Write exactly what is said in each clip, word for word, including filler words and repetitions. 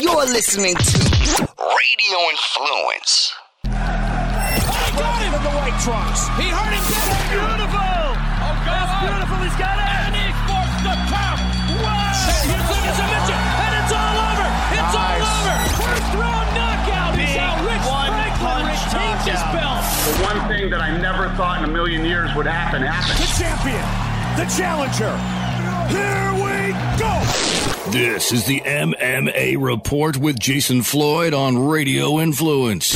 You're listening to Radio Influence. He got him in the white trunks. He hurt him. Beautiful. Oh, that's beautiful. He's got it. And he forced the tap. Wow. Here's the submission. And it's all over. It's nice. all over. First round knockout. Big is how Rich Franklin retains his belt. The one thing that I never thought in a million years would happen happened. The champion. The challenger. Here we go. This is the M M A Report with Jason Floyd on Radio Influence.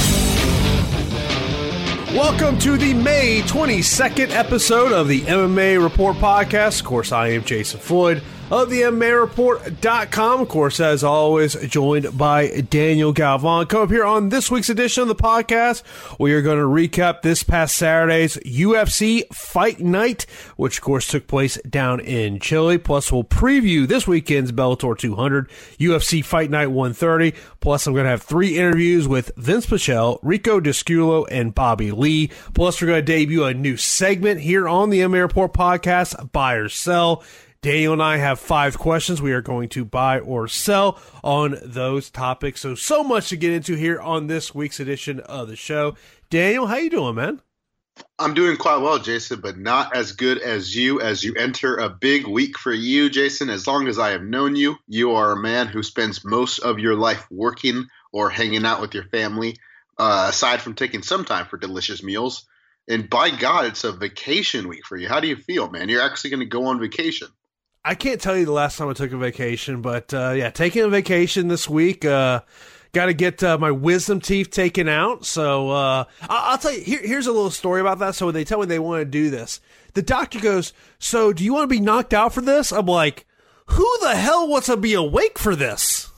Welcome to the May twenty-second episode of the M M A Report podcast. Of course, I am Jason Floyd of the M M A Report dot com. Of course, as always, joined by Daniel Galvan. Come up here on this week's edition of the podcast. We are going to recap this past Saturday's U F C Fight Night, which, of course, took place down in Chile. Plus, we'll preview this weekend's Bellator two hundred, U F C Fight Night one thirty. Plus, I'm going to have three interviews with Vince Pichel, Rico Disculo, and Bobby Lee. Plus, we're going to debut a new segment here on the M M A Report podcast, Buy or Sell. Daniel and I have five questions we are going to buy or sell on those topics. So, so much to get into here on this week's edition of the show. Daniel, how you doing, man? I'm doing quite well, Jason, but not as good as you as you enter a big week for you, Jason. As long as I have known you, you are a man who spends most of your life working or hanging out with your family, uh, aside from taking some time for delicious meals. And by God, it's a vacation week for you. How do you feel, man? You're actually going to go on vacation. I can't tell you the last time I took a vacation, but uh, yeah, taking a vacation this week. Uh, got to get uh, my wisdom teeth taken out. So uh, I'll, I'll tell you, here, here's a little story about that. So when they tell me they want to do this, the doctor goes, so do you want to be knocked out for this? I'm like, who the hell wants to be awake for this?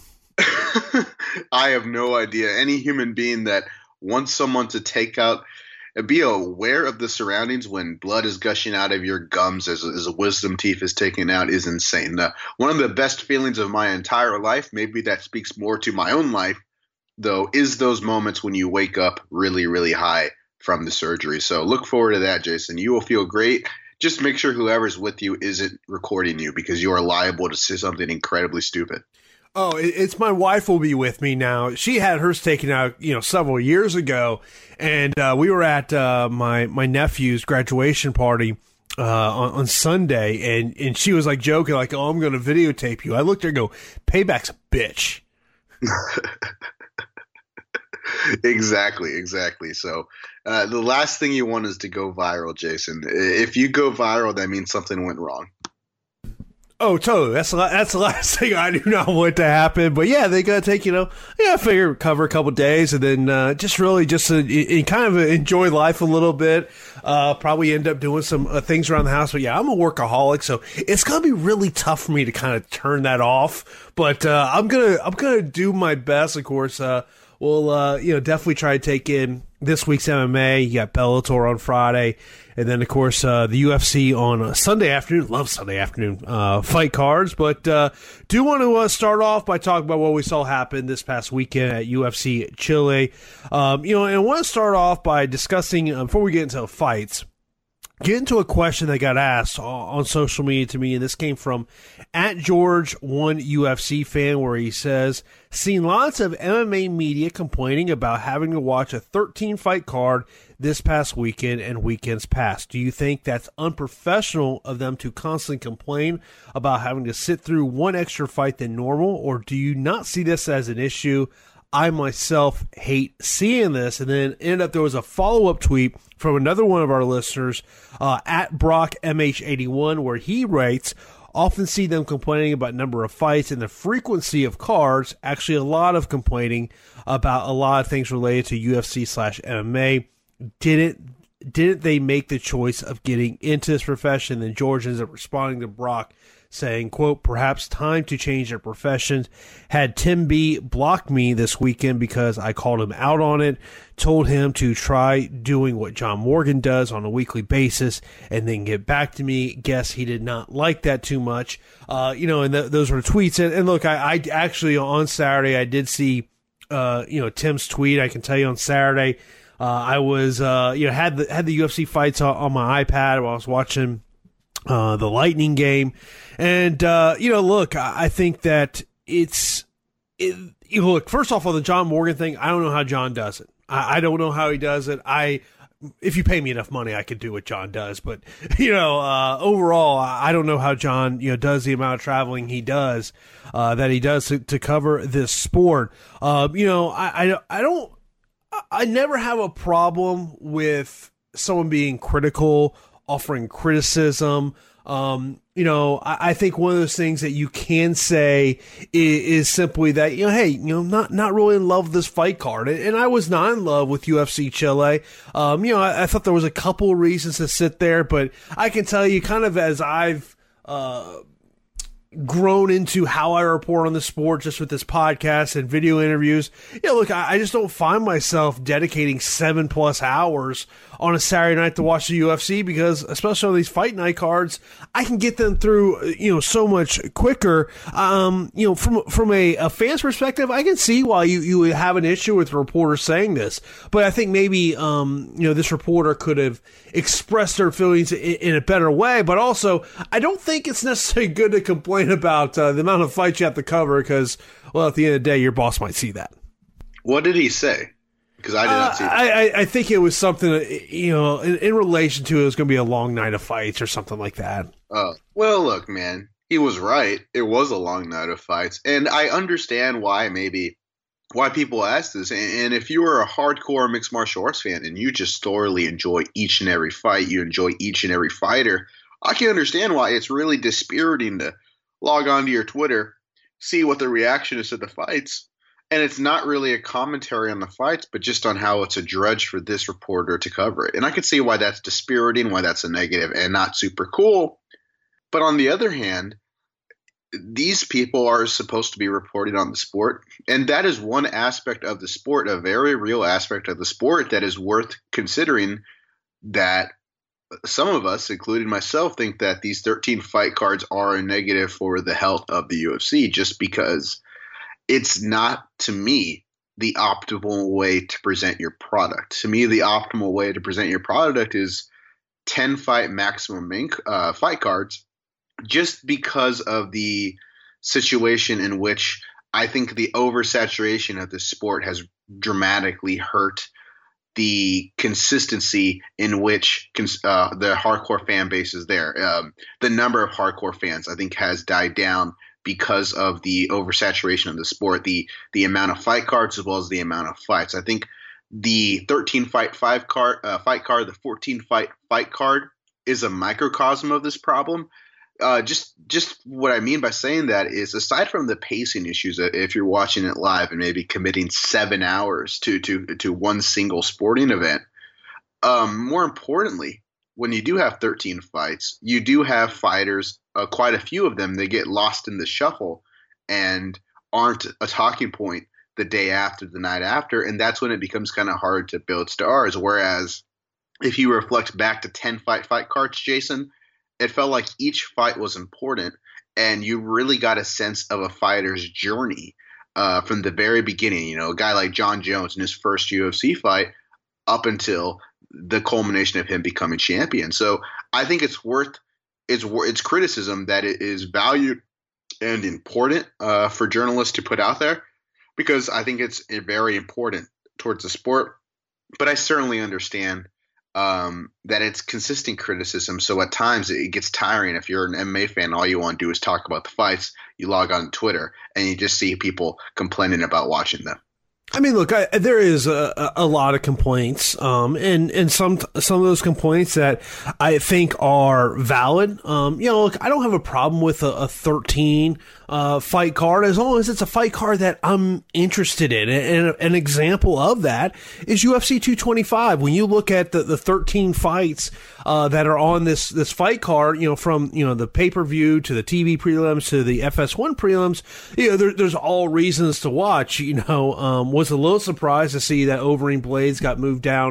I have no idea. Any human being that wants someone to take out be aware of the surroundings when blood is gushing out of your gums as, as a wisdom teeth is taken out is insane. Uh, one of the best feelings of my entire life, maybe that speaks more to my own life, though, is those moments when you wake up really, really high from the surgery. So look forward to that, Jason. You will feel great. Just make sure whoever's with you isn't recording you because you are liable to say something incredibly stupid. Oh, it's my wife will be with me now. She had hers taken out, you know, several years ago, and uh, we were at uh, my my nephew's graduation party uh, on, on Sunday, and, and she was like joking, like, "Oh, I'm going to videotape you." I looked at her and go, "Payback's a bitch." Exactly, exactly. So uh, the last thing you want is to go viral, Jason. If you go viral, that means something went wrong. Oh, totally. That's the, that's the last thing I do not want to happen. But yeah, they got to take, you know, yeah, I figure cover a couple days and then uh, just really just uh, kind of enjoy life a little bit. Uh, probably end up doing some uh, things around the house. But yeah, I'm a workaholic, so it's going to be really tough for me to kind of turn that off. But uh, I'm going to I'm gonna do my best, of course. Uh, we'll, uh, you know, definitely try to take in this week's M M A. You got Bellator on Friday. And then, of course, uh, the U F C on a Sunday afternoon. Love Sunday afternoon uh, fight cards. But uh, do want to uh, start off by talking about what we saw happen this past weekend at U F C Chile. Um, you know, and I want to start off by discussing, uh, before we get into the fights, get into a question that got asked on social media to me, and this came from at George, one U F C fan, where he says, seen lots of M M A media complaining about having to watch a thirteen-fight card this past weekend and weekends past. Do you think that's unprofessional of them to constantly complain about having to sit through one extra fight than normal, or do you not see this as an issue? I myself hate seeing this. And then ended up there was a follow-up tweet from another one of our listeners uh, at Brock M H eighty-one, where he writes, often see them complaining about number of fights and the frequency of cards. Actually, a lot of complaining about a lot of things related to U F C slash M M A. Didn't didn't they make the choice of getting into this profession? Then George ends up responding to Brock saying, quote, perhaps time to change their professions. Had Tim B blocked me this weekend because I called him out on it, told him to try doing what John Morgan does on a weekly basis and then get back to me. Guess he did not like that too much. Uh, you know, and th- those were tweets. And, and look, I, I actually on Saturday, I did see, uh, you know, Tim's tweet. I can tell you on Saturday, uh, I was, uh, you know, had the, had the U F C fights on, on my iPad while I was watching uh, the Lightning game. And, uh, you know, look, I think that it's it, you know, look, first off, on the John Morgan thing, I don't know how John does it. I, I don't know how he does it. I, if you pay me enough money, I could do what John does. But, you know, uh, overall, I don't know how John, you know, does the amount of traveling he does, uh, that he does to, to cover this sport. Uh, you know, I, I, I don't, I never have a problem with someone being critical, offering criticism. Um, you know, I, I think one of those things that you can say is, is simply that, you know, hey, you know, not, not really in love with this fight card. And, and I was not in love with U F C Chile. Um, you know, I, I thought there was a couple of reasons to sit there, but I can tell you kind of as I've, uh, grown into how I report on the sport just with this podcast and video interviews. You know, look, I, I just don't find myself dedicating seven plus hours on a Saturday night to watch the U F C because, especially on these fight night cards, I can get them through, you know, so much quicker. Um, you know, from from a, a fan's perspective, I can see why you, you would have an issue with reporters saying this, but I think maybe, um, you know, this reporter could have expressed their feelings in, in a better way, but also, I don't think it's necessarily good to complain about uh, the amount of fights you have to cover because, well, at the end of the day, your boss might see that. What did he say? Because I did uh, not see that. I, I think it was something, you know, in, in relation to it was going to be a long night of fights or something like that. Oh, well, look, man, he was right. It was a long night of fights. And I understand why maybe why people ask this. And, and if you are a hardcore mixed martial arts fan and you just thoroughly enjoy each and every fight, you enjoy each and every fighter, I can understand why it's really dispiriting to log on to your Twitter, see what the reaction is to the fights. And it's not really a commentary on the fights, but just on how it's a drudge for this reporter to cover it. And I can see why that's dispiriting, why that's a negative and not super cool. But on the other hand, these people are supposed to be reporting on the sport. And that is one aspect of the sport, a very real aspect of the sport that is worth considering, that some of us, including myself, think that these thirteen fight cards are a negative for the health of the U F C just because it's not, to me, the optimal way to present your product. To me, the optimal way to present your product is ten fight maximum main, uh, fight cards, just because of the situation in which I think the oversaturation of this sport has dramatically hurt the consistency in which uh, the hardcore fan base is there. Um, the number of hardcore fans, I think, has died down because of the oversaturation of the sport, the the amount of fight cards as well as the amount of fights. I think the thirteen fight five card uh, fight card, the fourteen fight fight card is a microcosm of this problem. Uh, just just what I mean by saying that is, aside from the pacing issues, if you're watching it live and maybe committing seven hours to to to one single sporting event, um, more importantly, when you do have thirteen fights, you do have fighters, uh, quite a few of them, they get lost in the shuffle and aren't a talking point the day after, the night after, and that's when it becomes kind of hard to build stars. Whereas if you reflect back to ten fight fight cards, Jason, it felt like each fight was important, and you really got a sense of a fighter's journey uh, from the very beginning. You know, a guy like John Jones in his first U F C fight up until the culmination of him becoming champion. So I think it's worth it's it's criticism that it is valued and important uh, for journalists to put out there, because I think it's very important towards the sport. But I certainly understand um, that it's consistent criticism. So at times it gets tiring. If you're an M M A fan, all you want to do is talk about the fights. You log on Twitter and you just see people complaining about watching them. I mean, look, I, there is a, a lot of complaints, um, and, and some, some of those complaints that I think are valid. Um, you know, look, I don't have a problem with a, a thirteen, uh, fight card as long as it's a fight card that I'm interested in. And, and an example of that is U F C two twenty-five. When you look at the, the thirteen fights, uh, that are on this, this fight card, you know, from, you know, the pay-per-view to the T V prelims to the F S one prelims, you know, there, there's all reasons to watch. You know, um, was a little surprised to see that Overeem Blades got moved down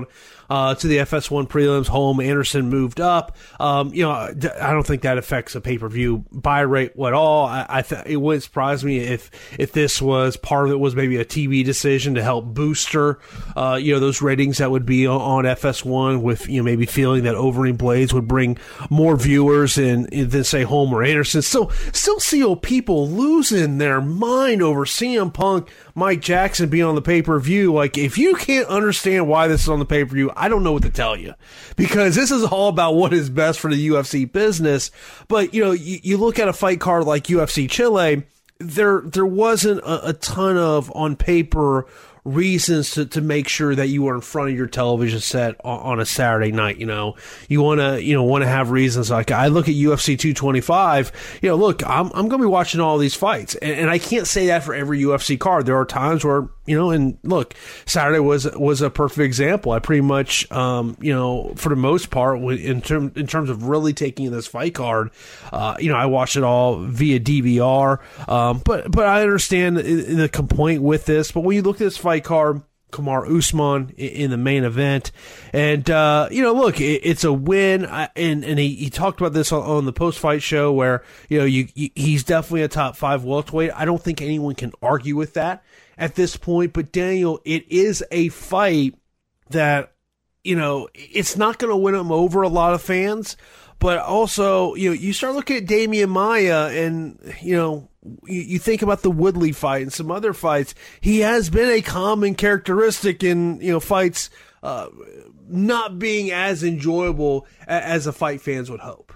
uh, to the F S one prelims. Holm, Anderson moved up. Um, you know, I don't think that affects a pay-per-view buy rate at all. I, I th- it wouldn't surprise me if if this was part of it was maybe a T V decision to help booster, uh, you know, those ratings that would be on, on F S one, with, you know, maybe feeling that Overeem Blades would bring more viewers in, than say Holm or Anderson. Still, still see people losing their mind over C M Punk, Mike Jackson being on the pay-per-view. Like, if you can't understand why this is on the pay-per-view, I don't know what to tell you, because this is all about what is best for the U F C business. But, you know, you, you look at a fight card like U F C Chile, there there wasn't a, a ton of, on paper, reasons to, to make sure that you are in front of your television set on, on a Saturday night. You know, you want to, you know, want to have reasons. Like, I look at U F C two twenty-five, you know, look, I'm, I'm going to be watching all these fights, and, and I can't say that for every U F C card. There are times where, you know, and look, Saturday was, was a perfect example. I pretty much, um, you know, for the most part, in term, in terms of really taking this fight card, uh, you know, I watched it all via D V R. Um, but, but I understand the complaint with this, but when you look at this fight card, Kamaru Usman in the main event, and uh, you know, look, it, it's a win, I, and and he, he talked about this on, on the post fight show, where, you know, you, you he's definitely a top five welterweight. I don't think anyone can argue with that at this point. But Daniel, it is a fight that, you know, it's not going to win him over a lot of fans, but also, you know, you start looking at Damian Maia, and, you know, you, you think about the Woodley fight and some other fights. He has been a common characteristic in, you know, fights uh, not being as enjoyable as the fight fans would hope.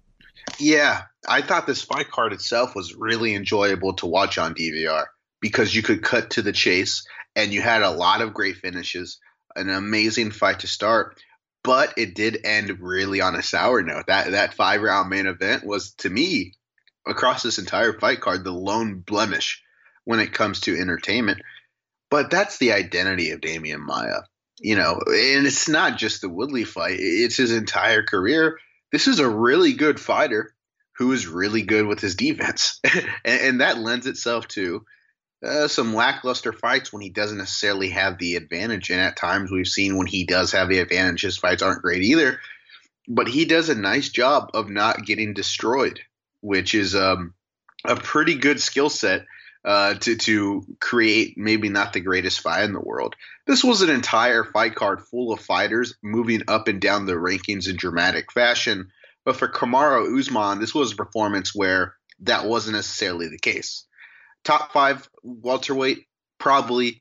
Yeah, I thought this fight card itself was really enjoyable to watch on D V R, because you could cut to the chase, and you had a lot of great finishes, an amazing fight to start. But it did end really on a sour note. That that five round main event was, to me, across this entire fight card, the lone blemish when it comes to entertainment. But that's the identity of Damian Maia, you know, and it's not just the Woodley fight. It's his entire career. This is a really good fighter who is really good with his defense. and, and that lends itself to Uh, some lackluster fights when he doesn't necessarily have the advantage. And at times we've seen when he does have the advantage, his fights aren't great either. But he does a nice job of not getting destroyed, which is um, a pretty good skill set uh, to, to create maybe not the greatest fight in the world. This was an entire fight card full of fighters moving up and down the rankings in dramatic fashion. But for Kamaru Usman, this was a performance where that wasn't necessarily the case. Top five welterweight, probably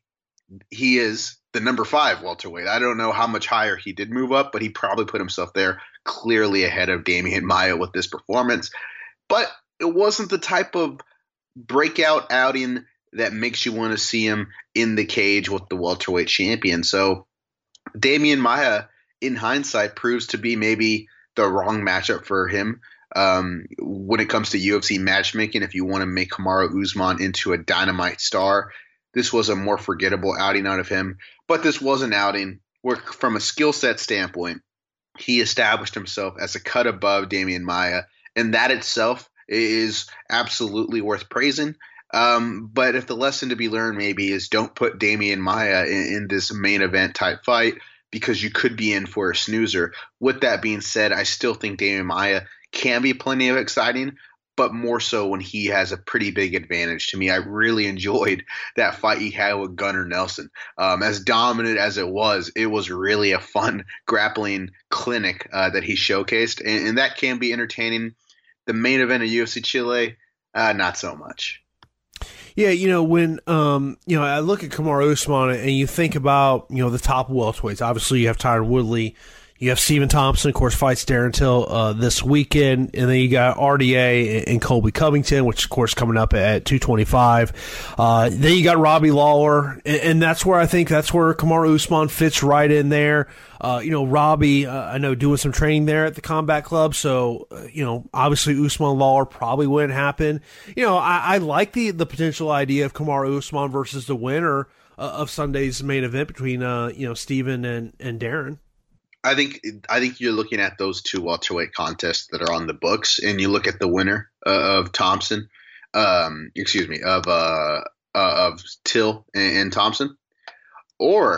he is the number five welterweight. I don't know how much higher he did move up, but he probably put himself there, clearly ahead of Damian Maia with this performance. But it wasn't the type of breakout outing that makes you want to see him in the cage with the welterweight champion. So Damian Maia, in hindsight, proves to be maybe the wrong matchup for him. Um, when it comes to U F C matchmaking, if you want to make Kamaru Usman into a dynamite star, this was a more forgettable outing out of him. But this was an outing where, from a skill set standpoint, he established himself as a cut above Damian Maia, and that itself is absolutely worth praising. Um, but if the lesson to be learned maybe is don't put Damian Maia in, in this main event type fight, because you could be in for a snoozer. With that being said, I still think Damian Maia can be plenty of exciting, but more so when he has a pretty big advantage. To me, I really enjoyed that fight he had with Gunnar Nelson. Um, as dominant as it was, it was really a fun grappling clinic uh, that he showcased, and, and that can be entertaining. The main event of U F C Chile, uh, not so much. Yeah, you know, when um, you know, I look at Kamaru Usman and you think about, you know, the top welterweights. Obviously, you have Tyron Woodley. You have Stephen Thompson, of course, fights Darren Till uh, this weekend. And then you got R D A and Colby Covington, which, of course, coming up at two twenty-five. Uh, then you got Robbie Lawler. And, and that's where I think that's where Kamaru Usman fits right in there. Uh, you know, Robbie, uh, I know, doing some training there at the Combat Club. So, uh, you know, obviously Usman Lawler probably wouldn't happen. You know, I, I like the, the potential idea of Kamaru Usman versus the winner uh, of Sunday's main event between, uh, you know, Stephen and, and Darren. I think I think you're looking at those two welterweight contests that are on the books, and you look at the winner uh, of Thompson, um, excuse me, of uh, uh, of Till and, and Thompson, or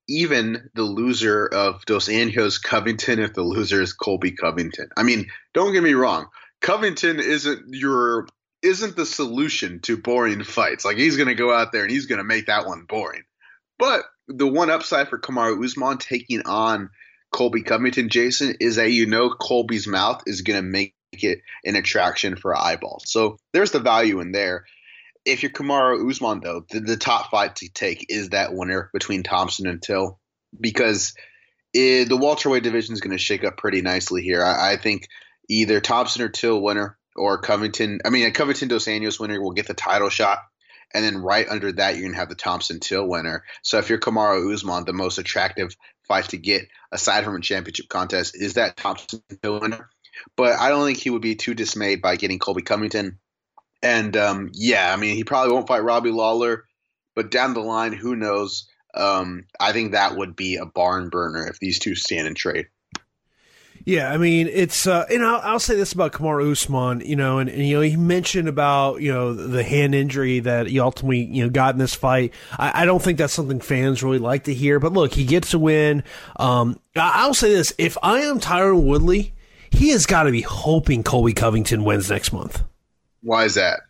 even the loser of Dos Anjos Covington if the loser is Colby Covington. I mean, don't get me wrong. Covington isn't your isn't the solution to boring fights. Like, he's going to go out there and he's going to make that one boring. But the one upside for Kamaru Usman taking on Colby Covington, Jason, is that you know Colby's mouth is going to make it an attraction for eyeballs. So there's the value in there. If you're Kamaru Usman, though, the, the top fight to take is that winner between Thompson and Till, because it, the welterweight division is going to shake up pretty nicely here. I, I think either Thompson or Till winner or Covington – I mean, a Covington Dos Anjos winner will get the title shot, and then right under that you're going to have the Thompson-Till winner. So if you're Kamaru Usman, the most attractive fight to get, aside from a championship contest, is that Thompson-Till winner. But I don't think he would be too dismayed by getting Colby Covington. And, um, yeah, I mean, he probably won't fight Robbie Lawler, but down the line, who knows? Um, I think that would be a barn burner if these two stand and trade. Yeah, I mean, it's, uh, and I'll, I'll say this about Kamaru Usman, you know, and, and, you know, he mentioned about, you know, the hand injury that he ultimately, you know, got in this fight. I, I don't think that's something fans really like to hear, but look, he gets a win. Um, I'll say this, if I am Tyron Woodley, he has got to be hoping Colby Covington wins next month. Why is that?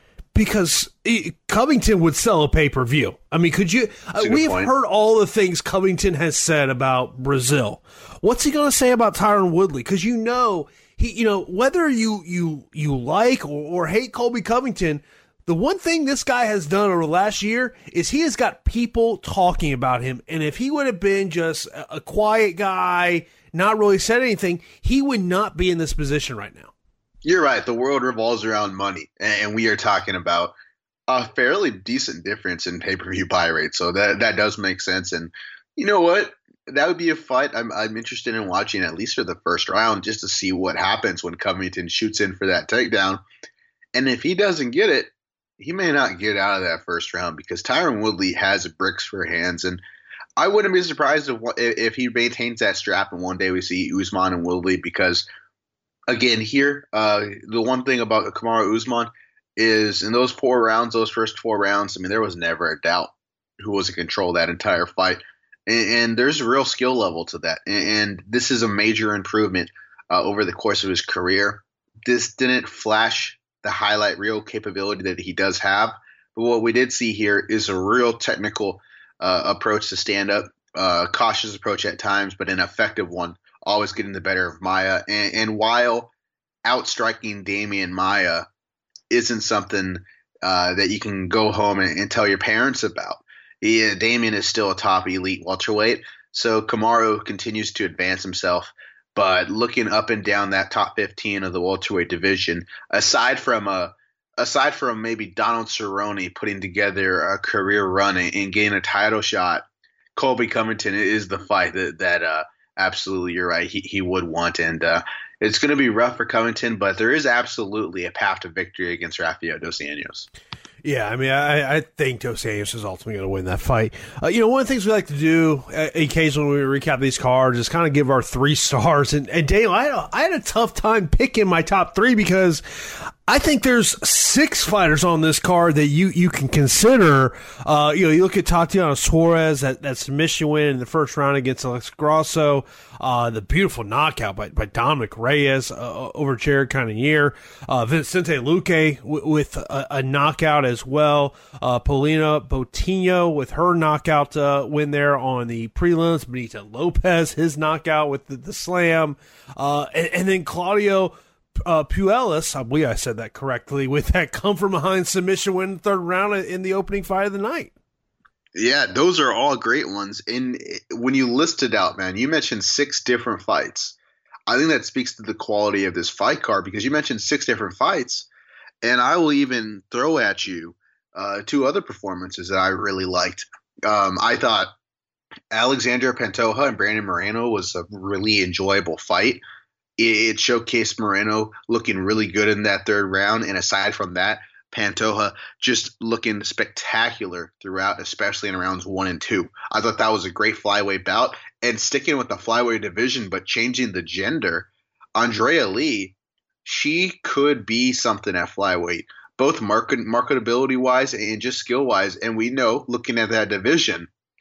Because it, Covington would sell a pay-per-view. I mean, could you uh, – we've point. heard all the things Covington has said about Brazil. What's he going to say about Tyron Woodley? Because you know, he, you know, whether you you you like or, or hate Colby Covington, the one thing this guy has done over the last year is he has got people talking about him. And if he would have been just a, a quiet guy, not really said anything, he would not be in this position right now. You're right. The world revolves around money, and we are talking about a fairly decent difference in pay-per-view buy rate. So that that does make sense. And you know what? That would be a fight I'm I'm interested in watching, at least for the first round, just to see what happens when Covington shoots in for that takedown. And if he doesn't get it, he may not get out of that first round, because Tyron Woodley has bricks for hands. And I wouldn't be surprised if if he maintains that strap and one day we see Usman and Woodley, because again, here, uh, the one thing about Kamaru Usman is in those four rounds, those first four rounds, I mean, there was never a doubt who was in control of that entire fight. And, and there's a real skill level to that. And, and this is a major improvement uh, over the course of his career. This didn't flash the highlight reel capability that he does have. But what we did see here is a real technical uh, approach to stand up, uh, cautious approach at times, but an effective one. Always getting the better of Maia. And, and while outstriking Damian Maia isn't something uh, that you can go home and, and tell your parents about, yeah, Damian is still a top elite welterweight. So Kamaru continues to advance himself. But looking up and down that top fifteen of the welterweight division, aside from a aside from maybe Donald Cerrone putting together a career run and, and getting a title shot, Colby Covington is the fight that that uh, – absolutely, you're right. He he would want, and uh, it's going to be rough for Covington, but there is absolutely a path to victory against Rafael Dos Anjos. Yeah, I mean, I, I think Dos Anjos is ultimately going to win that fight. Uh, you know, one of the things we like to do uh, occasionally when we recap these cards is kind of give our three stars. And, and Daniel, I had, a, I had a tough time picking my top three because I think there's six fighters on this card that you, you can consider. Uh, you know, you look at Tatiana Suarez, that, that submission win in the first round against Alex Grasso, uh, the beautiful knockout by, by Dominic Reyes uh, over Jared Cannonier, uh, Vicente Luque w- with a, a knockout as well, uh, Paulina Botinho with her knockout uh, win there on the prelims, Benita Lopez, his knockout with the, the slam, uh, and, and then Claudio Uh, Puelis, I believe I said that correctly, with that come from behind submission win in the third round in the opening fight of the night. Yeah, those are all great ones. And when you list it out, man, you mentioned six different fights. I think that speaks to the quality of this fight card, because you mentioned six different fights, and I will even throw at you uh, two other performances that I really liked. Um, I thought Alexandre Pantoja and Brandon Moreno was a really enjoyable fight. It showcased Moreno looking really good in that third round. And aside from that, Pantoja just looking spectacular throughout, especially in rounds one and two. I thought that was a great flyweight bout. And sticking with the flyweight division, but changing the gender, Andrea Lee, she could be something at flyweight, both market marketability-wise and just skill-wise. And we know, looking at that division,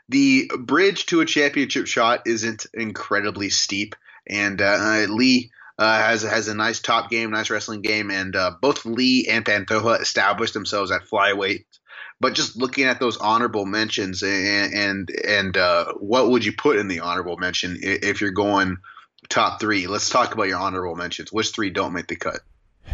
the bridge to a championship shot isn't incredibly steep, and uh, Lee uh, has has a nice top game, nice wrestling game, and uh, both Lee and Pantoja established themselves at flyweight. But just looking at those honorable mentions, and and, and uh, what would you put in the honorable mention if you're going top three? Let's talk about your honorable mentions. Which three don't make the cut?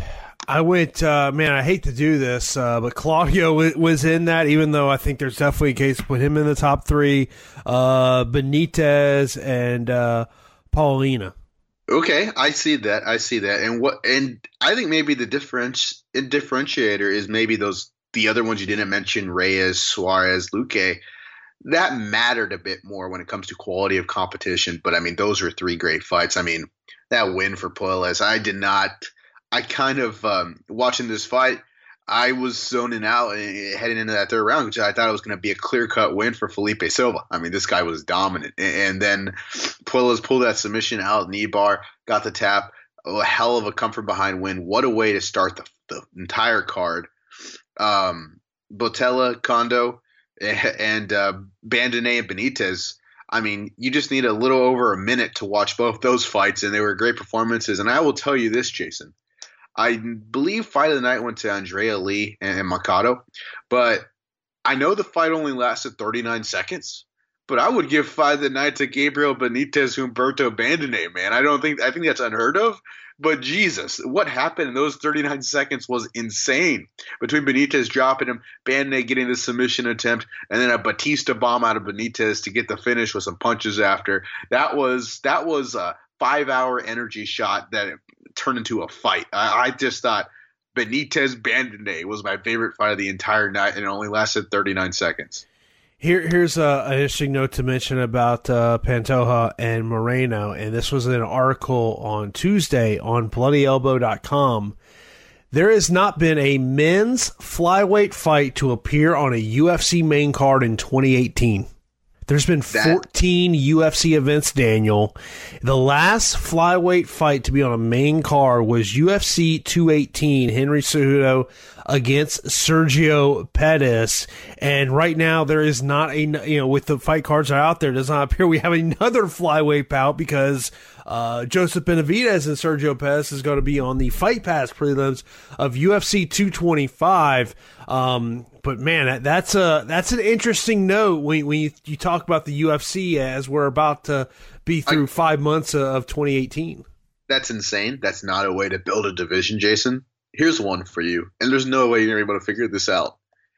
I went, uh, man, I hate to do this, uh, but Claudio w- was in that, even though I think there's definitely a case to put him in the top three. Uh, Benitez and uh, Paulina. Okay, I see that. I see that. And what? And I think maybe the difference, differentiator is maybe those the other ones you didn't mention, Reyes, Suarez, Luque. That mattered a bit more when it comes to quality of competition. But, I mean, those were three great fights. I mean, that win for Puelles, I did not – I kind of um, – watching this fight, I was zoning out heading into that third round, which I thought it was going to be a clear-cut win for Felipe Silva. I mean, this guy was dominant. And then Puelles pulled that submission out, knee bar, got the tap. A hell of a comfort behind win. What a way to start the, the entire card. Um, Botella, Kondo, and uh, Bandone and Benitez. I mean, you just need a little over a minute to watch both those fights, and they were great performances. And I will tell you this, Jason. I believe Fight of the Night went to Andrea Lee and, and Mercado, but I know the fight only lasted thirty-nine seconds. But I would give Fight of the Night to Gabriel Benitez, Humberto Bandone, man. I don't think I think that's unheard of. But Jesus, what happened in those thirty-nine seconds was insane. Between Benitez dropping him, Bandone getting the submission attempt, and then a Batista bomb out of Benitez to get the finish with some punches after. That was that was a five-hour energy shot that turned into a fight. I, I just thought Benitez Bandone was my favorite fight of the entire night, and it only lasted thirty-nine seconds. Here, here's a, an interesting note to mention about uh, Pantoja and Moreno, and this was in an article on Tuesday on bloody elbow dot com. There has not been a men's flyweight fight to appear on a U F C main card in twenty eighteen. There's been fourteen U F C events, Daniel. The last flyweight fight to be on a main card was U F C two eighteen, Henry Cejudo against Sergio Pettis. And right now there is not a, you know, with the fight cards that are out there, it does not appear we have another flyweight bout because uh, Joseph Benavidez and Sergio Pettis is going to be on the Fight Pass prelims of U F C two twenty-five. Um, but man, that, that's a that's an interesting note when when you, you talk about the U F C as we're about to be through I, five months of twenty eighteen. That's insane. That's not a way to build a division, Jason. Here's one for you, and there's no way you're able to figure this out.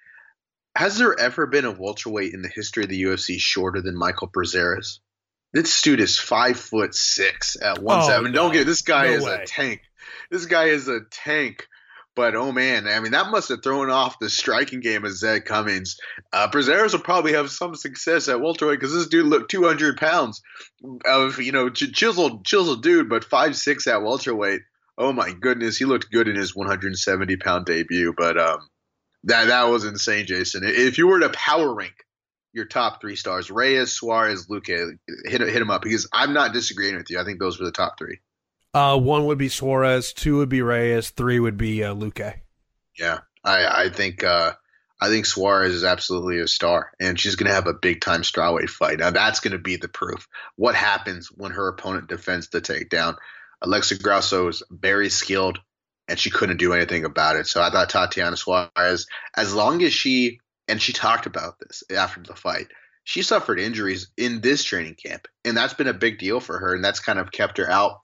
Has there ever been a welterweight in the history of the U F C shorter than Michael Prazeres? This dude is five foot six at one oh, seven. No, Don't get this guy no is way. a tank. This guy is a tank. But, oh, man, I mean, that must have thrown off the striking game of Zed Cummings. Uh, Prazeres will probably have some success at welterweight because this dude looked two hundred pounds of, you know, ch- chiseled, chiseled dude, but five six at welterweight. Oh, my goodness, he looked good in his one hundred seventy pound debut. But um, that that was insane, Jason. If you were to power rank your top three stars, Reyes, Suarez, Luque, hit, hit him up because I'm not disagreeing with you. I think those were the top three. Uh, one would be Suarez, two would be Reyes, three would be uh, Luque. Yeah, I, I think uh, I think Suarez is absolutely a star, and she's going to have a big-time strawweight fight. Now, that's going to be the proof. What happens when her opponent defends the takedown? Alexa Grasso is very skilled, and she couldn't do anything about it. So I thought Tatiana Suarez, as long as she – and she talked about this after the fight – she suffered injuries in this training camp, and that's been a big deal for her, and that's kind of kept her out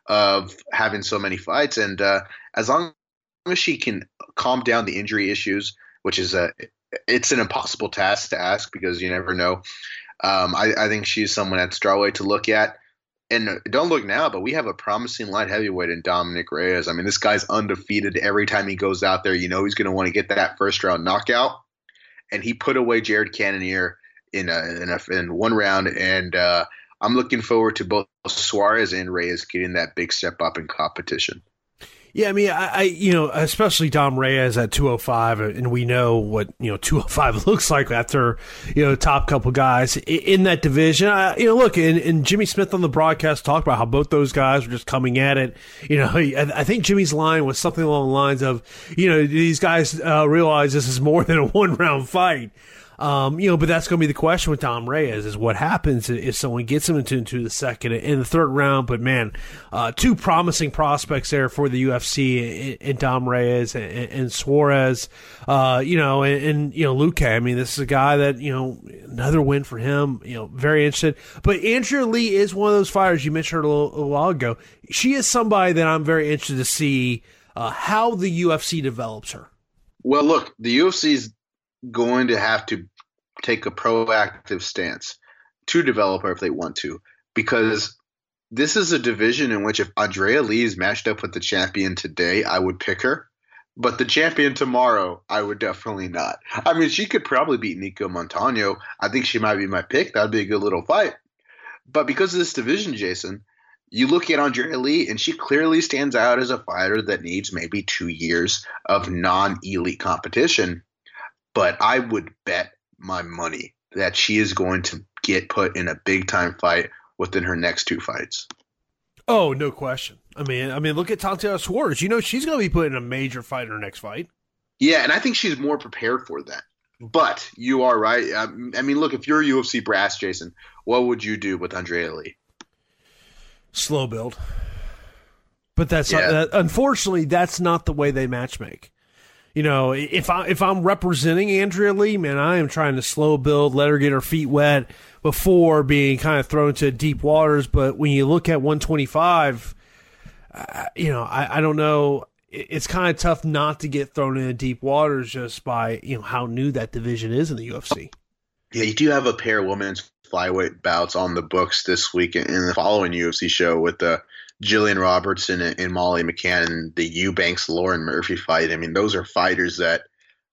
of having so many fights. And uh, as long as she can calm down the injury issues, which is a it's an impossible task to ask because you never know. Um, I, I think she's someone at strawweight to look at. And don't look now, but we have a promising light heavyweight in Dominic Reyes. I mean, this guy's undefeated. Every time he goes out there, you know he's going to want to get that first round knockout. And he put away Jared Cannonier in a, in, a, in one round. And uh, I'm looking forward to both Suarez and Reyes getting that big step up in competition. Yeah, I mean, I, I you know, especially Dom Reyes at two oh five, and we know what, you know, two oh five looks like after, you know, top couple guys in, in that division. I, you know, look, and, and Jimmy Smith on the broadcast talked about how both those guys were just coming at it. You know, I, I think Jimmy's line was something along the lines of, you know, these guys uh, realize this is more than a one-round fight. Um, you know, but that's going to be the question with Dom Reyes is what happens if someone gets him into, into the second and the third round. But man, uh, two promising prospects there for the U F C in Dom Reyes and, and Suarez, uh, you know, and, and, you know, Luque. I mean, this is a guy that, you know, another win for him, you know, very interested. But Andrea Lee is one of those fighters you mentioned her a little, a little while ago. She is somebody that I'm very interested to see uh, how the U F C develops her. Well, look, the U F C is going to have to take a proactive stance to develop her if they want to, because this is a division in which if Andrea Lee is matched up with the champion today, I would pick her. But the champion tomorrow, I would definitely not. I mean, she could probably beat Nico Montano. I think she might be my pick. That would be a good little fight. But because of this division, Jason, you look at Andrea Lee, and she clearly stands out as a fighter that needs maybe two years of non-elite competition. But I would bet my money that she is going to get put in a big-time fight within her next two fights. Oh, no question. I mean, I mean, look at Tatiana Suarez. You know she's going to be put in a major fight in her next fight. Yeah, and I think she's more prepared for that. But you are right. I mean, look, if you're U F C brass, Jason, what would you do with Andrea Lee? Slow build. But that's Yeah. not, that, unfortunately, that's not the way they matchmake. You know, if I if I'm representing Andrea Lee, man, I am trying to slow build, let her get her feet wet before being kind of thrown into deep waters. But when you look at one twenty-five, uh, you know, I, I don't know. It's kind of tough not to get thrown into deep waters just by, you know, how new that division is in the U F C. Yeah, you do have a pair of women's flyweight bouts on the books this week in the following U F C show with the Jillian Robertson and Molly McCann and the Eubanks Lauren Murphy fight. I mean, those are fighters that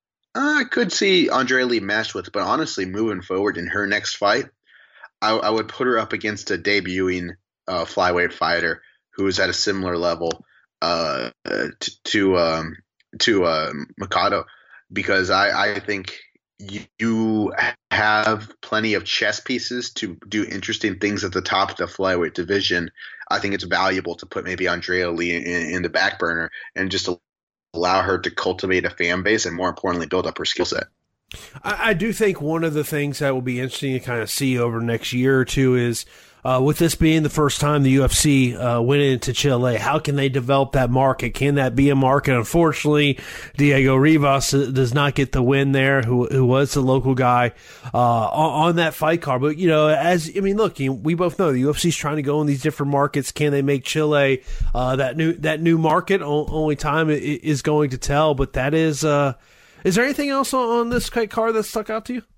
I could see Andrea Lee matched with. But honestly, moving forward in her next fight, I, I would put her up against a debuting uh, flyweight fighter who is at a similar level uh, to to, um, to uh, Mikado, because I, I think you, you have plenty of chess pieces to do interesting things at the top of the flyweight division. I think it's valuable to put maybe Andrea Lee in, in the back burner and just allow her to cultivate a fan base and, more importantly, build up her skill set. I, I do think one of the things that will be interesting to kind of see over the next year or two is, uh, with this being the first time the U F C uh, went into Chile, how can they develop that market? Can that be a market? Unfortunately, Diego Rivas does not get the win there, who who was the local guy uh, on, on that fight card. But, you know, as I mean, look, you know, we both know the U F C is trying to go in these different markets. Can they make Chile uh, that new that new market? O- only time is going to tell. But that is, uh, is there anything else on, on this fight card that stuck out to you?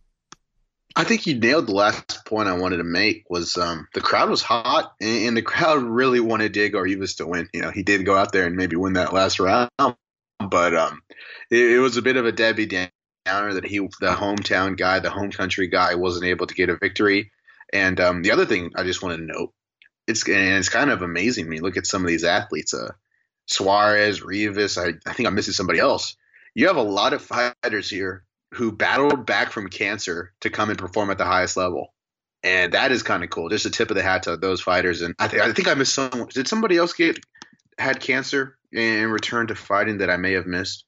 I think you nailed the last point I wanted to make was um, the crowd was hot, and, and the crowd really wanted Diego Rivas to win. You know, he did go out there and maybe win that last round, but um, it, it was a bit of a Debbie Downer that he, the hometown guy, the home country guy, wasn't able to get a victory. And um, the other thing I just want to note, it's and it's kind of amazing when you look at some of these athletes, uh, Suarez, Rivas. I, I think I'm missing somebody else. You have a lot of fighters here who battled back from cancer to come and perform at the highest level. And that is kind of cool. Just a tip of the hat to those fighters. And I, th- I think I missed someone. Did somebody else get had cancer and return to fighting that I may have missed?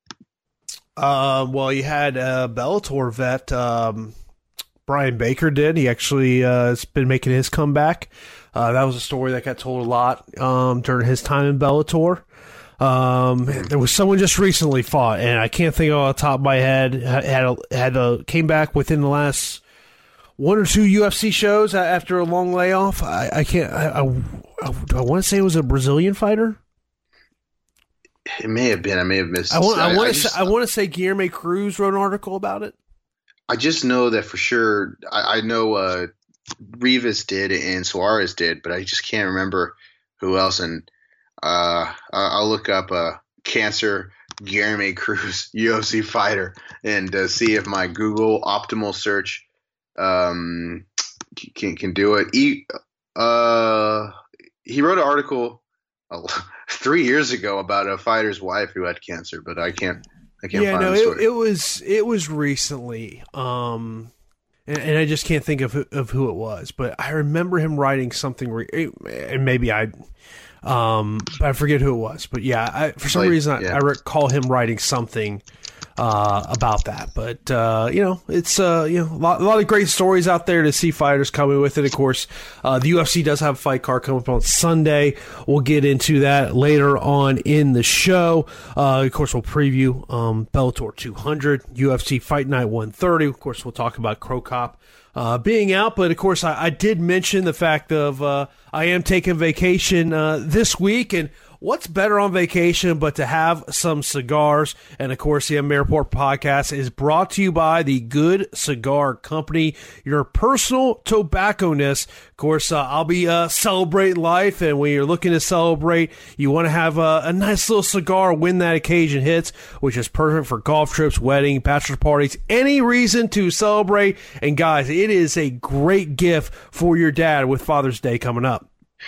Uh, well, you had uh, Bellator vet um, Brian Baker did. He actually uh, has been making his comeback. Uh, that was a story that got told a lot um, during his time in Bellator. Um, there was someone just recently fought, and I can't think off the top of my head. Had a, had a, came back within the last one or two U F C shows after a long layoff. I, I can't. I, I, I, I want to say it was a Brazilian fighter. It may have been. I may have missed. I want. I, I want I to. just, Say, I want to say Guilherme Cruz wrote an article about it. I just know that for sure. I, I know uh, Rivas did and Suarez did, but I just can't remember who else. And Uh, I'll look up uh, cancer Guilherme Cruz U F C fighter and uh, see if my Google optimal search um, can can do it. He uh, he wrote an article uh, three years ago about a fighter's wife who had cancer, but I can't I can't yeah, find no, the story. it, it was it was recently, um, and, and I just can't think of who- of who it was, but I remember him writing something, re- and maybe I. Um, but I forget who it was, but yeah, I, for some Like, reason I, yeah. I recall him writing something uh, about that. But, uh, you know, it's, uh, you know, a lot, a lot of great stories out there to see fighters coming with it. Of course, uh, the U F C does have a fight card coming up on Sunday. We'll get into that later on in the show. Uh, of course, we'll preview um, Bellator two hundred, U F C Fight Night one thirty. Of course, we'll talk about Cro Cop Uh, being out, but of course I, I did mention the fact of uh, I am taking vacation uh, this week, and what's better on vacation but to have some cigars? And of course the M M A Report podcast is brought to you by the Good Cigar Company, your personal tobacconist. Of course, uh, I'll be uh, celebrating life, and when you're looking to celebrate, you want to have a, a nice little cigar when that occasion hits, which is perfect for golf trips, wedding, bachelor parties, any reason to celebrate. And guys, it is a great gift for your dad with Father's Day coming up.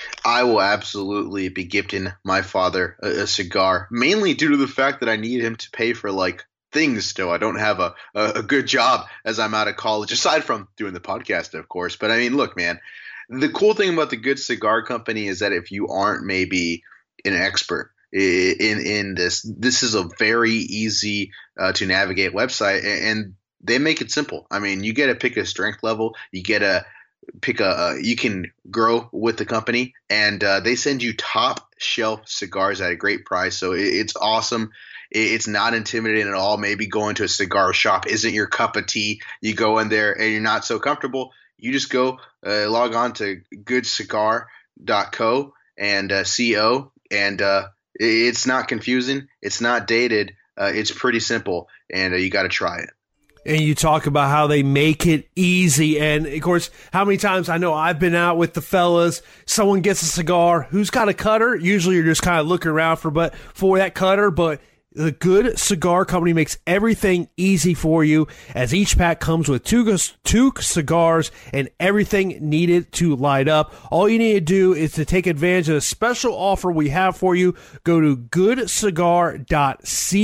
I will absolutely be gifting my father a, a cigar, mainly due to the fact that I need him to pay for like things still. I don't have a, a, a good job as I'm out of college, aside from doing the podcast, of course. But I mean, look, man, the cool thing about the Good Cigar Company is that if you aren't maybe an expert in in this, this is a very easy uh, to navigate website, and, and they make it simple. I mean, you get to pick a strength level, you get a pick a uh, you can grow with the company, and uh, they send you top shelf cigars at a great price. So it, it's awesome. It, it's not intimidating at all. Maybe going to a cigar shop isn't your cup of tea. You go in there and you're not so comfortable. You just go uh, log on to good cigar dot co and uh, co, and uh, it, it's not confusing. It's not dated. Uh, it's pretty simple, and uh, you got to try it. And you talk about how they make it easy. And, of course, how many times I know I've been out with the fellas, someone gets a cigar, who's got a cutter? Usually you're just kind of looking around for but for that cutter, but the Good Cigar Company makes everything easy for you, as each pack comes with two, two cigars and everything needed to light up. All you need to do is to take advantage of the special offer we have for you. Go to good cigar dot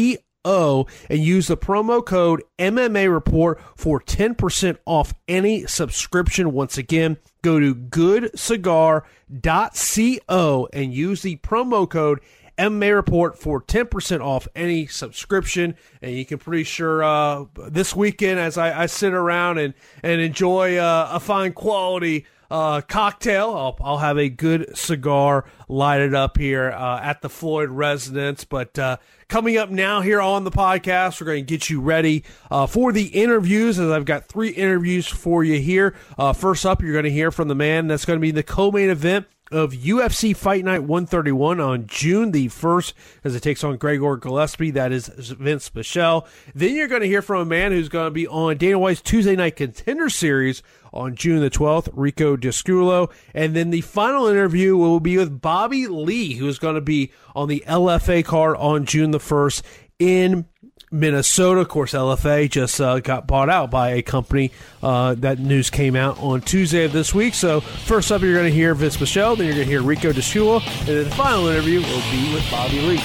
co and use the promo code M M A Report for ten percent off any subscription. Once again, go to good cigar dot co and use the promo code M M A Report for ten percent off any subscription. And you can pretty sure uh, this weekend, as I, I sit around and, and enjoy uh, a fine quality Uh, cocktail, I'll, I'll have a good cigar lighted up here uh, at the Floyd residence. But uh, coming up now here on the podcast, we're going to get you ready uh, for the interviews, as I've got three interviews for you here. Uh, first up, you're going to hear from the man that's going to be the co-main event of U F C Fight Night one thirty-one on June the first, as it takes on Gregor Gillespie. That is Vince Pichel. Then you're going to hear from a man who's going to be on Dana White's Tuesday Night Contender Series on June the twelfth, Rico Disculo. And then the final interview will be with Bobby Lee, who is going to be on the L F A card on June the first in Minnesota. Of course, L F A just uh, got bought out by a company. Uh, that news came out on Tuesday of this week. So first up, you're going to hear Vince Pichel, then you're going to hear Rico Disculo, and then the final interview will be with Bobby Lee.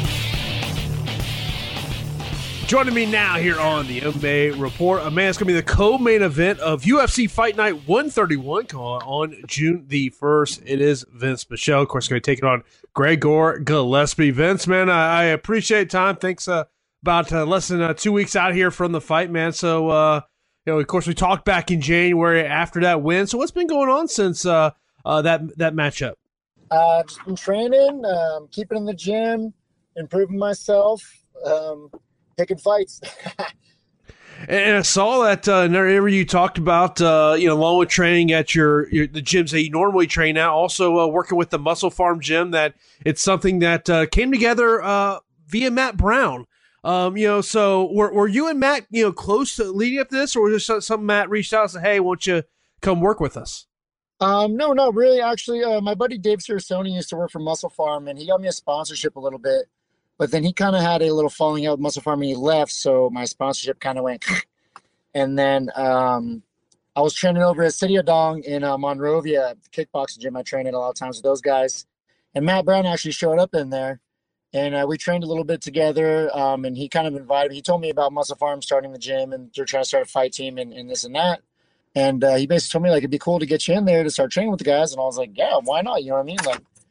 Joining me now here on the M M A Report, a man that's going to be the co-main event of U F C Fight Night one thirty-one on June the first. It is Vince Pichel. Of course, going to take it on Gregor Gillespie. Vince, man, I, I appreciate time. Thanks uh, about uh, less than uh, two weeks out here from the fight, man. So, uh, you know, of course, we talked back in January after that win. So what's been going on since uh, uh, that, that matchup? Uh, just been training, um, keeping in the gym, improving myself, um, picking fights. And I saw that uh, whenever you talked about, uh, you know, along with training at your, your the gyms that you normally train at, also uh, working with the Muscle Farm Gym, that it's something that uh, came together uh, via Matt Brown. Um, you know, so were were you and Matt, you know, close to leading up to this, or was there some Matt reached out and said, "Hey, won't you come work with us?" Um, no, no, really, actually, uh, my buddy Dave Sarasoni used to work for Muscle Farm, and he got me a sponsorship a little bit. But then he kind of had a little falling out with Muscle Farm, and he left, so my sponsorship kind of went. And then um, I was training over at City of Dong in uh, Monrovia, the kickboxing gym. I trained at a lot of times with those guys. And Matt Brown actually showed up in there, and uh, we trained a little bit together. Um, and he kind of invited me. He told me about Muscle Farm starting the gym, and they're trying to start a fight team and, and this and that. And uh, he basically told me, like, it'd be cool to get you in there to start training with the guys. And I was like, yeah, why not? You know what I mean? Like,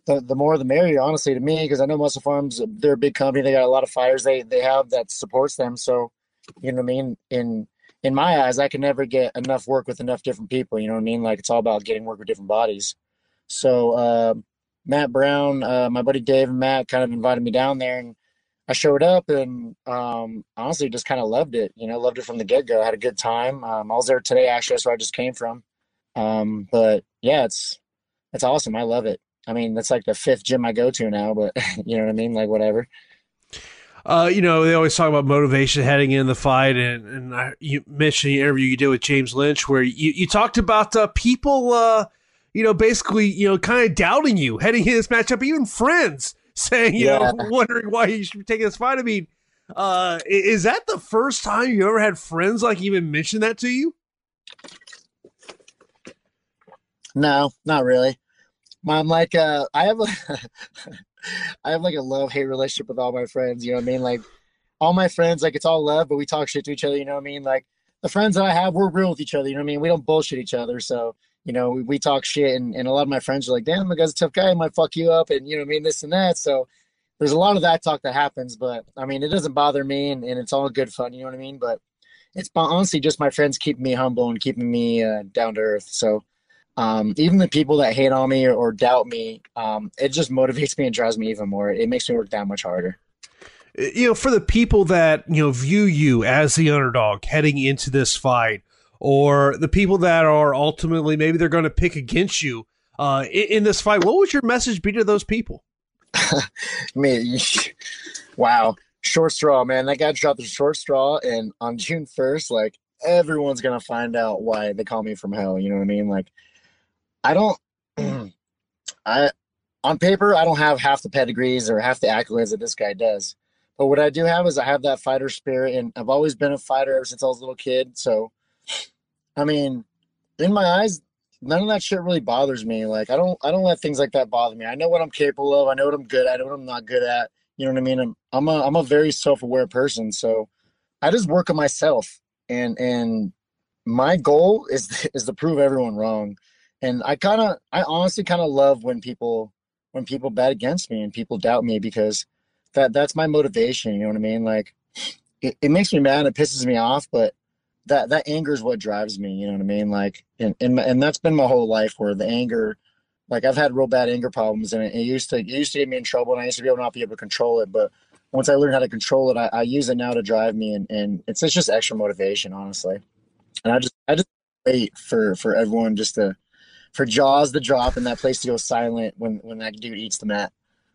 the, the more the merrier, honestly, to me, because I know Muscle Farms, they're a big company. They got a lot of fighters they they have that supports them. So, you know what I mean? In in my eyes, I can never get enough work with enough different people. You know what I mean? Like, it's all about getting work with different bodies. So uh, Matt Brown, uh, my buddy Dave and Matt kind of invited me down there, and I showed up and um, honestly just kind of loved it. You know, loved it from the get-go. I had a good time. Um, I was there today, actually. That's where I just came from. Um, but, yeah, it's it's awesome. I love it. I mean, that's like the fifth gym I go to now, but you know what I mean? Like, whatever. Uh, you know, they always talk about motivation heading in the fight, and, and I, you mentioned the interview you did with James Lynch where you, you talked about uh, people, uh, you know, basically, you know, kind of doubting you heading into this matchup, even friends saying, you Yeah. know, wondering why you should be taking this fight. I mean, uh, is that the first time you ever had friends like even mention that to you? No, not really. I'm like, uh, I have a, I have like a love-hate relationship with all my friends. You know what I mean? Like, all my friends, like, it's all love, but we talk shit to each other. You know what I mean? Like, the friends that I have, we're real with each other. You know what I mean? We don't bullshit each other. So, you know, we, we talk shit, and, and a lot of my friends are like, damn, the guy's a tough guy. He might fuck you up, and you know what I mean? This and that. So there's a lot of that talk that happens, but I mean, it doesn't bother me, and, and it's all good fun. You know what I mean? But it's honestly just my friends keeping me humble and keeping me uh, down to earth. So um, even the people that hate on me or, or doubt me, um, it just motivates me and drives me even more. It makes me work that much harder. You know, for the people that, you know, view you as the underdog heading into this fight, or the people that are ultimately, maybe they're going to pick against you uh, in, in this fight, what would your message be to those people? I mean, wow. Short straw, man. That guy dropped the short straw, and on June first, like, everyone's going to find out why they call me from hell. You know what I mean? Like, I don't, I, on paper, I don't have half the pedigrees or half the accolades that this guy does. But what I do have is I have that fighter spirit, and I've always been a fighter ever since I was a little kid. So, I mean, in my eyes, none of that shit really bothers me. Like, I don't, I don't let things like that bother me. I know what I'm capable of. I know what I'm good at. I know what I'm not good at. You know what I mean? I'm, I'm a, I'm a very self-aware person. So I just work on myself, and, and my goal is, is to prove everyone wrong. And I kind of, I honestly kind of love when people, when people bet against me and people doubt me, because that, that's my motivation. You know what I mean? Like, it, it makes me mad. It pisses me off, but that, that anger is what drives me. You know what I mean? Like, and, and, and that's been my whole life, where the anger, like, I've had real bad anger problems, and it, it used to, it used to get me in trouble, and I used to be able to not be able to control it. But once I learned how to control it, I, I use it now to drive me. And, and it's, it's just extra motivation, honestly. And I just, I just wait for, for everyone just to, for jaws to drop and that place to go silent when, when that dude eats the mat.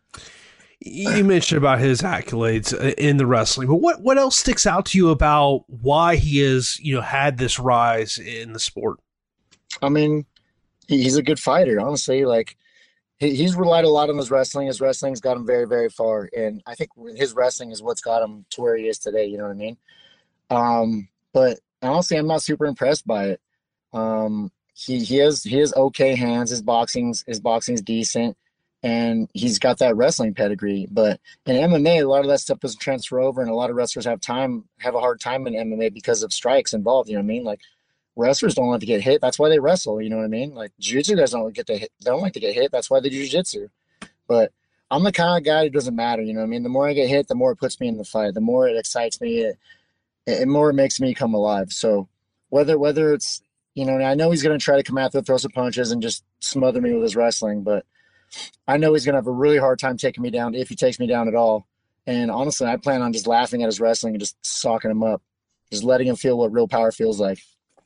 You mentioned about his accolades in the wrestling, but what, what else sticks out to you about why he has, you know, had this rise in the sport? I mean, he, he's a good fighter, honestly. Like, he, he's relied a lot on his wrestling. His wrestling's got him very, very far. And I think his wrestling is what's got him to where he is today. You know what I mean? Um, but honestly, I'm not super impressed by it. Um, he, he has, he has okay hands. His boxing's, his boxing's decent. And he's got that wrestling pedigree. But in M M A, a lot of that stuff doesn't transfer over, and a lot of wrestlers have time, have a hard time in M M A because of strikes involved. You know what I mean? Like, wrestlers don't like to get hit. That's why they wrestle. You know what I mean? Like, jiu-jitsu guys don't get to hit. They don't like to get hit. That's why they do jiu-jitsu. But I'm the kind of guy who doesn't matter. You know what I mean? The more I get hit, the more it puts me in the fight. The more it excites me. It, it more it makes me come alive. So whether whether it's, you know, I know he's going to try to come out there, throw some punches, and just smother me with his wrestling, but I know he's going to have a really hard time taking me down, if he takes me down at all. And honestly, I plan on just laughing at his wrestling and just socking him up, just letting him feel what real power feels like.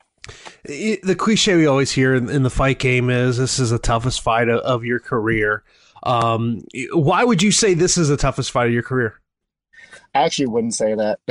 The cliche we always hear in, in the fight game is this is the toughest fight of, of your career. Um, why would you say this is the toughest fight of your career? I actually wouldn't say that.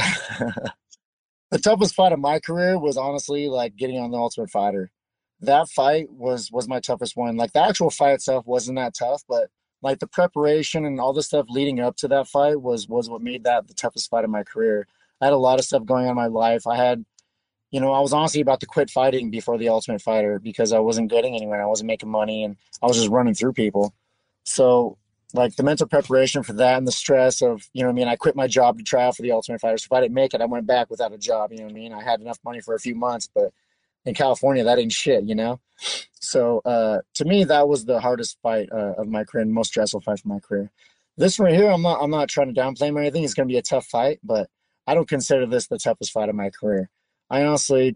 The toughest fight of my career was honestly like getting on the Ultimate Fighter. That fight was was my toughest one. Like, the actual fight itself wasn't that tough, but like the preparation and all the stuff leading up to that fight was was what made that the toughest fight of my career. I had a lot of stuff going on in my life. I had, you know, I was honestly about to quit fighting before the Ultimate Fighter because I wasn't getting anywhere. I wasn't making money, and I was just running through people. So like the mental preparation for that and the stress of, you know what I mean, I quit my job to try out for the Ultimate Fighter. So if I didn't make it, I went back without a job. You know what I mean? I had enough money for a few months, but in California, that ain't shit, you know? So uh, to me, that was the hardest fight uh, of my career and most stressful fight for my career. This one here, I'm not I'm not trying to downplay him or anything. It's going to be a tough fight, but I don't consider this the toughest fight of my career. I honestly,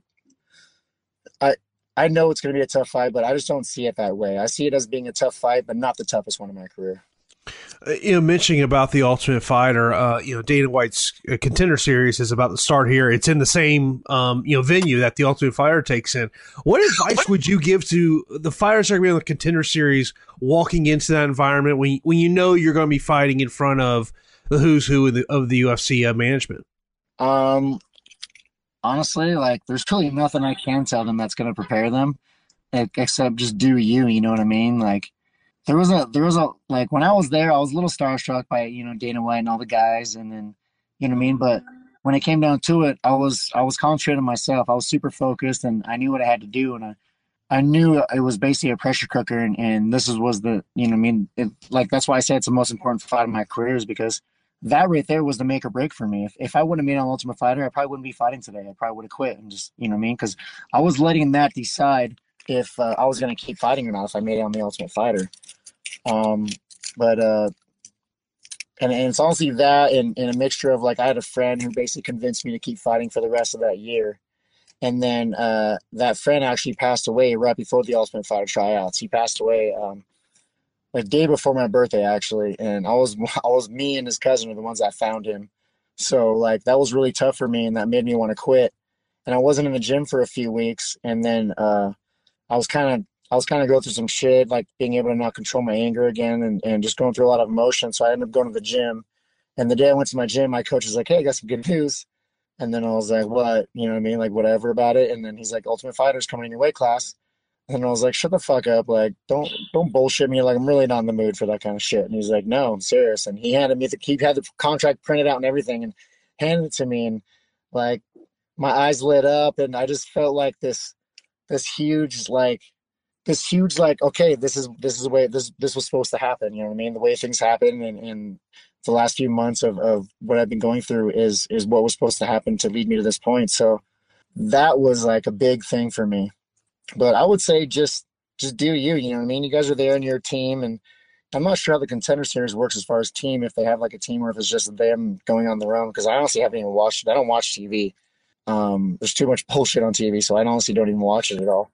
I I know it's going to be a tough fight, but I just don't see it that way. I see it as being a tough fight, but not the toughest one of my career. Uh, you know, mentioning about the Ultimate Fighter, uh, you know, Dana White's uh, Contender Series is about to start here. It's in the same, um, you know, venue that the Ultimate Fighter takes in. What advice would you give to the fighters that are going to be on the Contender Series walking into that environment when, when you know you're going to be fighting in front of the who's who of the, of the U F C uh, management? Um, honestly, like, there's really nothing I can tell them that's going to prepare them, except just do you, you know what I mean? Like, There was a, there was a, like, when I was there, I was a little starstruck by, you know, Dana White and all the guys, and then, you know what I mean? But when it came down to it, I was, I was concentrating on myself. I was super focused, and I knew what I had to do, and I, I knew it was basically a pressure cooker, and, and this is, was the, you know what I mean? It, like, that's why I say it's the most important fight of my career, is because that right there was the make or break for me. If, if I wouldn't have made an Ultimate Fighter, I probably wouldn't be fighting today. I probably would have quit and just, you know what I mean? Because I was letting that decide if uh, I was going to keep fighting or not if I made it on the Ultimate Fighter. Um, but, uh, and, and it's honestly that and, and a mixture of, like, I had a friend who basically convinced me to keep fighting for the rest of that year. And then, uh, that friend actually passed away right before the Ultimate Fighter tryouts. He passed away, um, the day before my birthday, actually. And I was, I was, me and his cousin are the ones that found him. So, like, that was really tough for me, and that made me want to quit. And I wasn't in the gym for a few weeks. And then, uh, I was kind of, I was kind of going through some shit, like being able to not control my anger again and, and just going through a lot of emotion. So I ended up going to the gym. And the day I went to my gym, my coach was like, hey, I got some good news. And then I was like, what? You know what I mean? Like, whatever about it. And then he's like, Ultimate Fighter's coming in your weight class. And I was like, shut the fuck up. Like, don't don't bullshit me. Like, I'm really not in the mood for that kind of shit. And he's like, no, I'm serious. And he handed me the, he had the contract printed out and everything and handed it to me. And, like, my eyes lit up. And I just felt like this, this huge, like, this huge, like, okay, this is, this is the way this, this was supposed to happen. You know what I mean? The way things happen and, and the last few months of, of what I've been going through is, is what was supposed to happen to lead me to this point. So that was like a big thing for me, but I would say just, just do you, you know what I mean? You guys are there in your team, and I'm not sure how the Contender Series works as far as team, if they have like a team or if it's just them going on their own. Cause I honestly haven't even watched it. I don't watch T V. Um, there's too much bullshit on T V. So I honestly don't even watch it at all.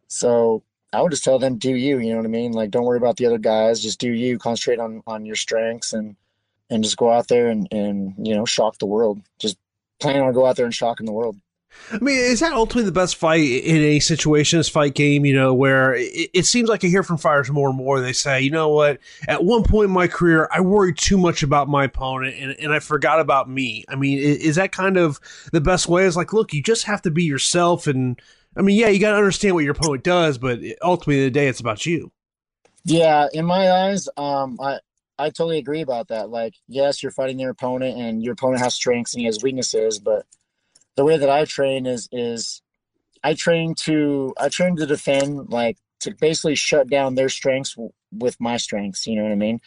So I would just tell them, do you, you know what I mean? Like, don't worry about the other guys. Just do you, concentrate on, on your strengths and, and just go out there and, and, you know, shock the world. Just plan on go out there and shocking the world. I mean, is that ultimately the best fight in a situation, this fight game, you know, where it, it seems like I hear from fighters more and more. They say, you know what, at one point in my career, I worried too much about my opponent and, and I forgot about me. I mean, is, is that kind of the best way? Is like, look, you just have to be yourself. And I mean, yeah, you got to understand what your opponent does, but ultimately, the day, it's about you. Yeah, in my eyes, um, I I totally agree about that. Like, yes, you're fighting your opponent, and your opponent has strengths and he has weaknesses. But the way that I train is is I train to I train to defend, like to basically shut down their strengths w- with my strengths. You know what I mean?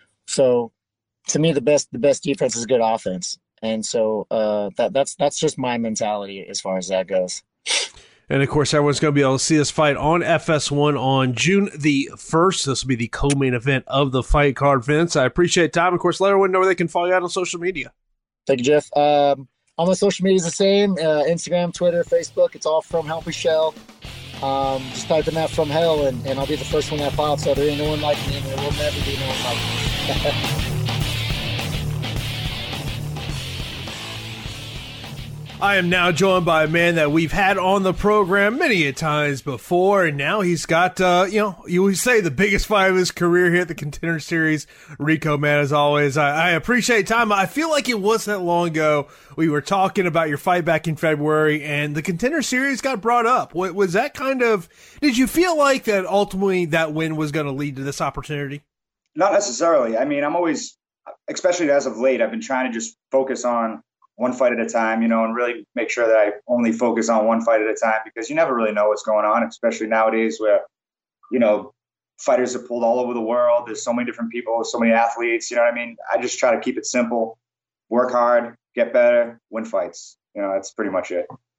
So, to me, the best the best defense is good offense, and so uh, that that's that's just my mentality as far as that goes. And, of course, everyone's going to be able to see this fight on F S one on June the first. This will be the co-main event of the fight card, Vince. I appreciate time. Of course, let everyone know where they can follow you out on social media. Thank you, Jeff. Um, all my social media is the same. Uh, Instagram, Twitter, Facebook. It's all From Hell Michelle. Um, just type in that From Hell, and, and I'll be the first one that pops. So there ain't no one like me, and there will never be no one like me. I am now joined by a man that we've had on the program many a times before, and now he's got, uh, you know, you would say the biggest fight of his career here at the Contender Series. Rico, man, as always, I, I appreciate time. I feel like it wasn't that long ago we were talking about your fight back in February, and the Contender Series got brought up. What, was that kind of, did you feel like that ultimately that win was going to lead to this opportunity? Not necessarily. I mean, I'm always, especially as of late, I've been trying to just focus on one fight at a time, you know, and really make sure that I only focus on one fight at a time, because you never really know what's going on, especially nowadays where, you know, fighters are pulled all over the world. There's so many different people, so many athletes, you know what I mean? I just try to keep it simple, work hard, get better, win fights. You know, that's pretty much it.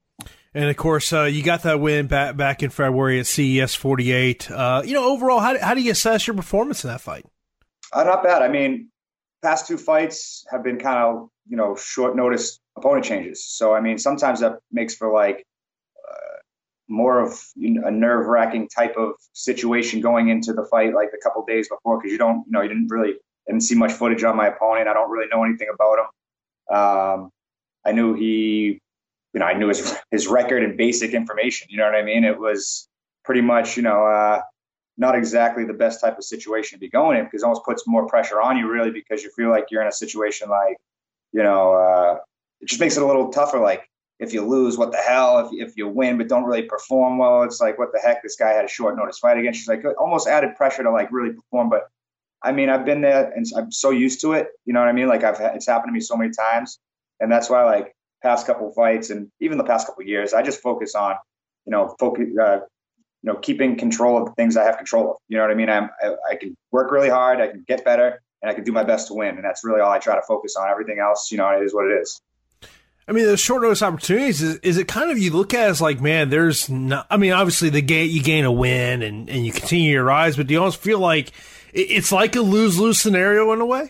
And, of course, uh, you got that win back back in February at C E S forty-eight. Uh, you know, overall, how, how do you assess your performance in that fight? Uh, not bad. I mean, past two fights have been kind of, you know, short notice opponent changes. So, I mean, sometimes that makes for like uh, more of you know, a nerve wracking type of situation going into the fight, like a couple days before, because you don't, you know, you didn't really, didn't see much footage on my opponent. I don't really know anything about him. Um, I knew he, you know, I knew his his record and basic information. You know what I mean? It was pretty much, you know, uh, not exactly the best type of situation to be going in, because it almost puts more pressure on you, really, because you feel like you're in a situation like, you know, uh, it just makes it a little tougher. Like, if you lose, what the hell? If if you win but don't really perform well, it's like, what the heck? This guy had a short notice fight against. She's like, almost added pressure to like really perform. But I mean, I've been there and I'm so used to it. You know what I mean? Like, I've it's happened to me so many times, and that's why, like, past couple of fights and even the past couple of years, I just focus on, you know, focus, uh, you know, keeping control of the things I have control of. You know what I mean? I'm, I, I can work really hard, I can get better, and I can do my best to win. And that's really all I try to focus on. Everything else, you know, it is what it is. I mean, those short notice opportunities, is, is it kind of, you look at it as like, man, there's not, I mean, obviously the game, you gain a win and, and you continue your rise, but do you almost feel like it, it's like a lose-lose scenario in a way?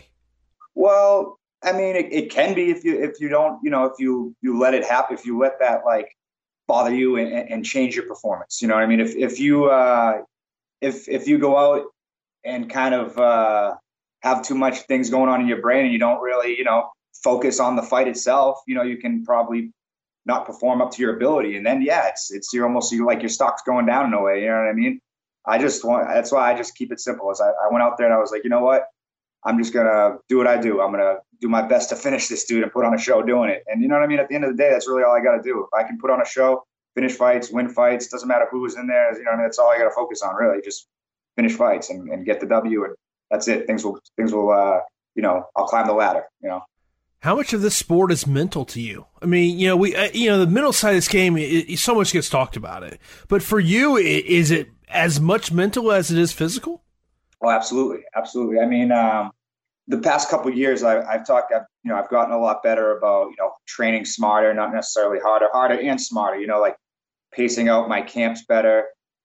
Well, I mean, it, it can be if you if you don't, you know, if you you let it happen, if you let that like bother you and, and change your performance. You know what I mean? If if you uh, if if you go out and kind of uh, have too much things going on in your brain and you don't really, you know, focus on the fight itself, you know, you can probably not perform up to your ability. And then, yeah, it's it's you're almost you're like your stock's going down in a way. You know what I mean? I just want that's why I just keep it simple. As I, I went out there and I was like, you know what? I'm just going to do what I do. I'm going to do my best to finish this dude and put on a show doing it. And you know what I mean? At the end of the day, that's really all I got to do. If I can put on a show, finish fights, win fights, doesn't matter who was in there. You know what I mean? That's all I got to focus on, really. Just finish fights and, and get the W. And that's it. Things will, things will, uh, you know, I'll climb the ladder, you know. How much of this sport is mental to you? I mean, you know, we, uh, you know, the mental side of this game, it, it, so much gets talked about it. But for you, is it as much mental as it is physical? Oh, absolutely. Absolutely. I mean, um, the past couple of years, I, I've talked, I've, you know, I've gotten a lot better about, you know, training smarter, not necessarily harder, harder and smarter, you know, like pacing out my camps better,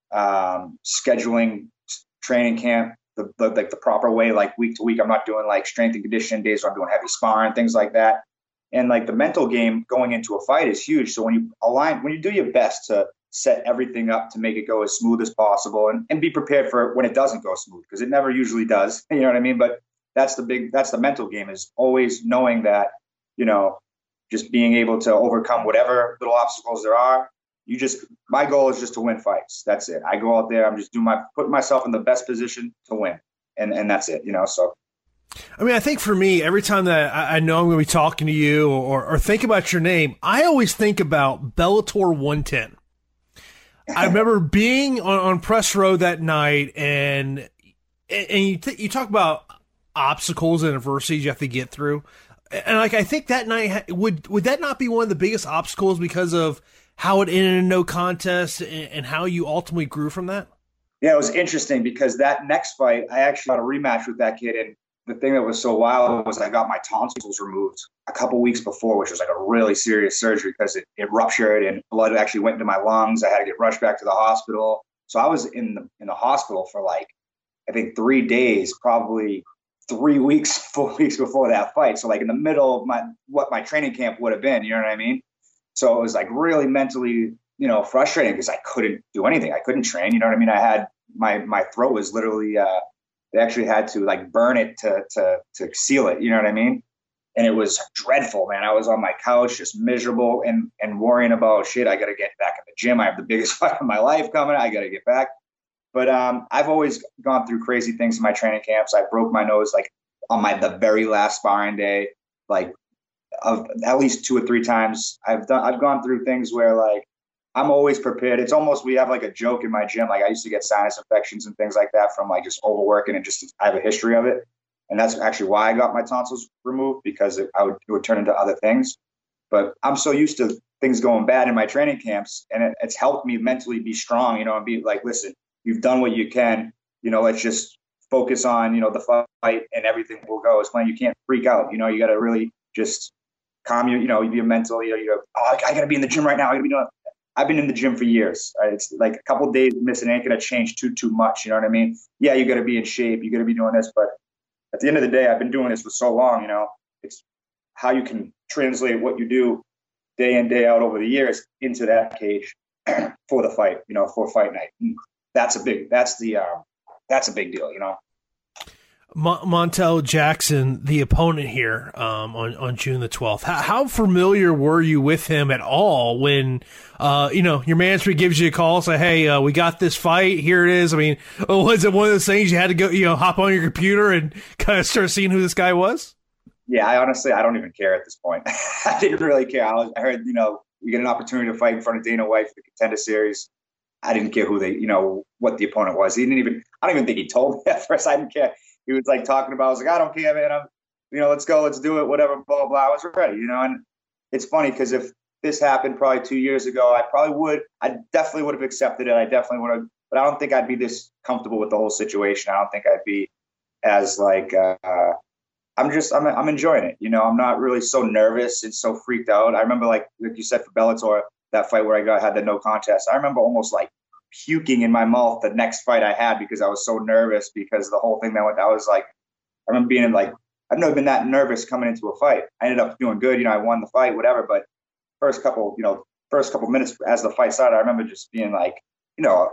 um, scheduling training camp, the, the, like the proper way, like week to week. I'm not doing like strength and conditioning days where I'm doing heavy sparring, things like that. And like the mental game going into a fight is huge. So when you align, when you do your best to set everything up to make it go as smooth as possible and, and be prepared for when it doesn't go smooth, because it never usually does, you know what I mean? But that's the big, that's the mental game, is always knowing that, you know, just being able to overcome whatever little obstacles there are. You just, my goal is just to win fights. That's it. I go out there, I'm just doing my, putting myself in the best position to win. And, and that's it, you know, so. I mean, I think for me, every time that I know I'm going to be talking to you or, or think about your name, I always think about Bellator one ten. I remember being on, on press row that night, and and you th- you talk about obstacles and adversities you have to get through, and like I think that night would would that not be one of the biggest obstacles because of how it ended in no contest and, and how you ultimately grew from that? Yeah, it was interesting because that next fight, I actually got a rematch with that kid, and the thing that was so wild was I got my tonsils removed a couple weeks before, which was like a really serious surgery because it, it ruptured and blood actually went into my lungs. I had to get rushed back to the hospital. So I was in the in the hospital for like, I think three days, probably three weeks, four weeks before that fight. So like in the middle of my what my training camp would have been, you know what I mean? So it was like really mentally, you know, frustrating because I couldn't do anything. I couldn't train, you know what I mean? I had my my throat was literally uh they actually had to like burn it to to to seal it. You know what I mean? And it was dreadful, man. I was on my couch, just miserable and and worrying about shit. I got to get back in the gym. I have the biggest fight of my life coming. I got to get back. But um, I've always gone through crazy things in my training camps. I broke my nose like on my the very last sparring day, like of at least two or three times. I've done. I've gone through things where like I'm always prepared. It's almost, we have like a joke in my gym. Like I used to get sinus infections and things like that from like just overworking and just, I have a history of it. And that's actually why I got my tonsils removed, because it, I would, it would turn into other things. But I'm so used to things going bad in my training camps, and it, it's helped me mentally be strong, you know, and be like, listen, you've done what you can, you know, let's just focus on, you know, the fight and everything will go. It's when you can't freak out, you know, you got to really just calm your, you know, your mental, you know, you know, oh, I got to be in the gym right now. I got to be doing I've been in the gym for years. Right? It's like a couple of days missing ain't going to change too, too much. You know what I mean? Yeah, you got to be in shape. You got to be doing this. But at the end of the day, I've been doing this for so long, you know, it's how you can translate what you do day in, day out over the years into that cage for the fight, you know, for fight night. That's a big, that's the, um, that's a big deal, you know. Montel Jackson, the opponent here um, on, on June the twelfth, how, how familiar were you with him at all when, uh, you know, your management gives you a call, say, hey, uh, we got this fight, here it is. I mean, was it one of those things you had to go, you know, hop on your computer and kind of start seeing who this guy was? Yeah, I honestly, I don't even care at this point. I didn't really care. I, was, I heard, you know, we get an opportunity to fight in front of Dana White for the Contender Series. I didn't care who they, you know, what the opponent was. He didn't even, I don't even think he told me at first. I didn't care. He was like talking about, I was like, I don't care, man. I'm, you know, let's go, let's do it, whatever, blah, blah, blah. I was ready, you know, and it's funny because if this happened probably two years ago, I probably would, I definitely would have accepted it. I definitely would have, but I don't think I'd be this comfortable with the whole situation. I don't think I'd be as like, uh, I'm just, I'm, I'm enjoying it. You know, I'm not really so nervous and so freaked out. I remember like, like you said for Bellator, that fight where I got, had the no contest. I remember almost like puking in my mouth the next fight I had because I was so nervous because the whole thing that went, I was like, I remember being like, I've never been that nervous coming into a fight. I ended up doing good. You know, I won the fight, whatever. But first couple, you know, first couple minutes as the fight started, I remember just being like, you know,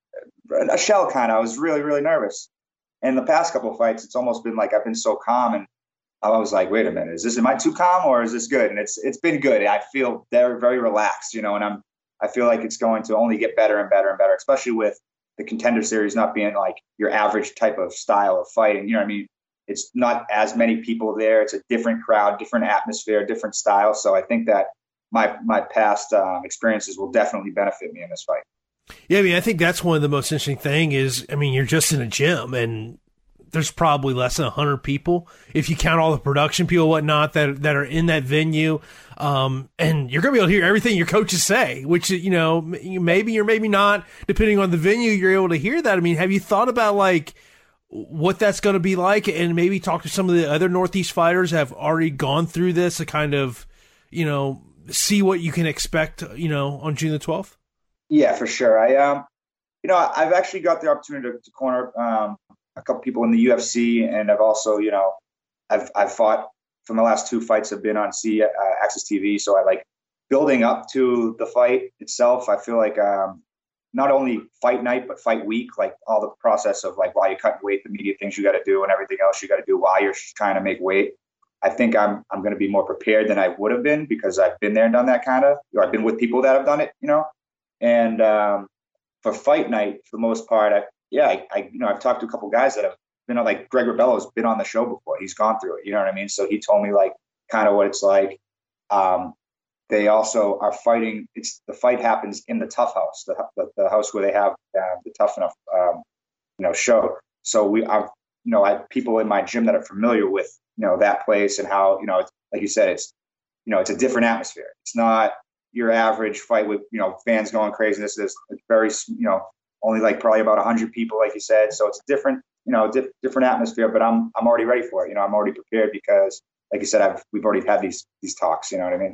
a shell kind of. I was really, really nervous. And the past couple of fights, it's almost been like I've been so calm, and I was like, wait a minute, is this, am I too calm or is this good? And it's it's been good. I feel very, very relaxed, you know, and I'm I feel like it's going to only get better and better and better, especially with the Contender Series not being like your average type of style of fighting. You know what I mean? It's not as many people there. It's a different crowd, different atmosphere, different style. So I think that my my past um, experiences will definitely benefit me in this fight. Yeah, I mean, I think that's one of the most interesting thing is, I mean, you're just in a gym and there's probably less than one hundred people, if you count all the production people and whatnot that that are in that venue. Um, and you're going to be able to hear everything your coaches say, which, you know, maybe or maybe not, depending on the venue, you're able to hear that. I mean, have you thought about, like, what that's going to be like, and maybe talk to some of the other Northeast fighters that have already gone through this to kind of, you know, see what you can expect, you know, on June the twelfth? Yeah, for sure. I, um, you know, I've actually got the opportunity to, to corner um, a couple people in the U F C, and I've also, you know, I've I've fought from the last two fights have been on C uh, Access T V, so I like building up to the fight itself. I feel like um, not only fight night but fight week, like all the process of like while you're cutting weight, the media things you got to do, and everything else you got to do while you're trying to make weight. I think I'm I'm going to be more prepared than I would have been because I've been there and done that kind of. Or I've been with people that have done it, you know. And um, for fight night, for the most part, I, yeah, I, I, you know, I've talked to a couple guys that have been on, like Greg Rebello's been on the show before. He's gone through it. You know what I mean? So he told me like kind of what it's like. Um, they also are fighting. It's the fight happens in the Tough House, the the, the house where they have uh, the Tough Enough, um, you know, show. So we are, you know, I have people in my gym that are familiar with, you know, that place and how, you know, it's, like you said, it's, you know, it's a different atmosphere. It's not your average fight with, you know, fans going crazy. This is very, you know, only like probably about one hundred people, like you said. So it's different, you know, di- different atmosphere, but I'm I'm already ready for it. You know, I'm already prepared because, like you said, I've we've already had these these talks. You know what I mean?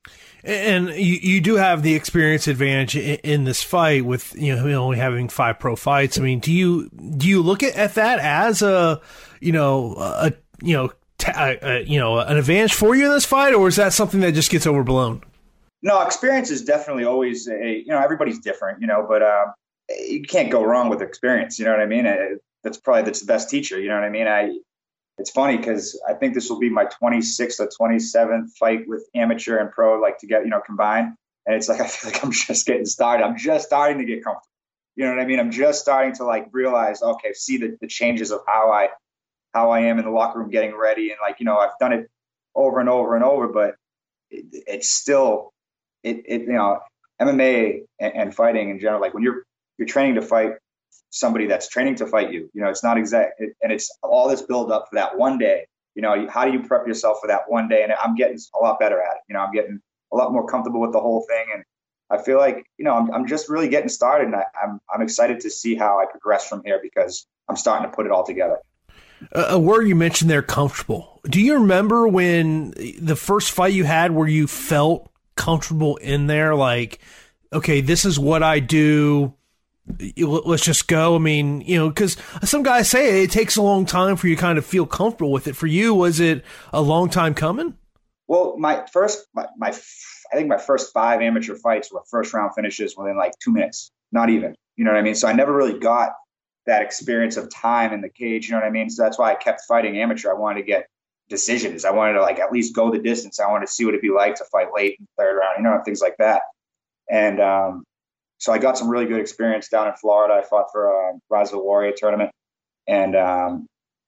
And you, you do have the experience advantage in, in this fight with, you know, only having five pro fights. I mean, do you do you look at, at that as a, you know, a you know, t- a, you know, an advantage for you in this fight, or is that something that just gets overblown? No, experience is definitely always a, you know, everybody's different, you know, but um, you can't go wrong with experience. You know what I mean? It, that's probably, that's the best teacher. You know what I mean? I, it's funny because I think this will be my twenty-sixth or twenty-seventh fight with amateur and pro, like to get, you know, combined. And it's like, I feel like I'm just getting started. I'm just starting to get comfortable. You know what I mean? I'm just starting to like realize, okay, see the, the changes of how I, how I am in the locker room getting ready. And like, you know, I've done it over and over and over, but it, it's still, It, it, you know, M M A and, and fighting in general, like when you're you're training to fight somebody that's training to fight you, you know, it's not exact, it, and it's all this build up for that one day. You know, how do you prep yourself for that one day? And I'm getting a lot better at it. You know, I'm getting a lot more comfortable with the whole thing, and I feel like, you know, I'm I'm just really getting started, and I, I'm I'm excited to see how I progress from here because I'm starting to put it all together. A word you mentioned there, comfortable. Do you remember when the first fight you had where you felt comfortable in there, like okay, this is what I do. Let's just go. I mean, you know, because some guys say it takes a long time for you to kind of feel comfortable with it. For you, was it a long time coming? Well, my first, my, my I think my first five amateur fights were first round finishes within like two minutes, not even. You know what I mean? So I never really got that experience of time in the cage. You know what I mean? So that's why I kept fighting amateur. I wanted to get decisions. I wanted to like at least go the distance. I wanted to see what it'd be like to fight late in the third round, you know, things like that. And um, so I got some really good experience down in Florida. I fought for a Rise of the Warrior tournament, and um,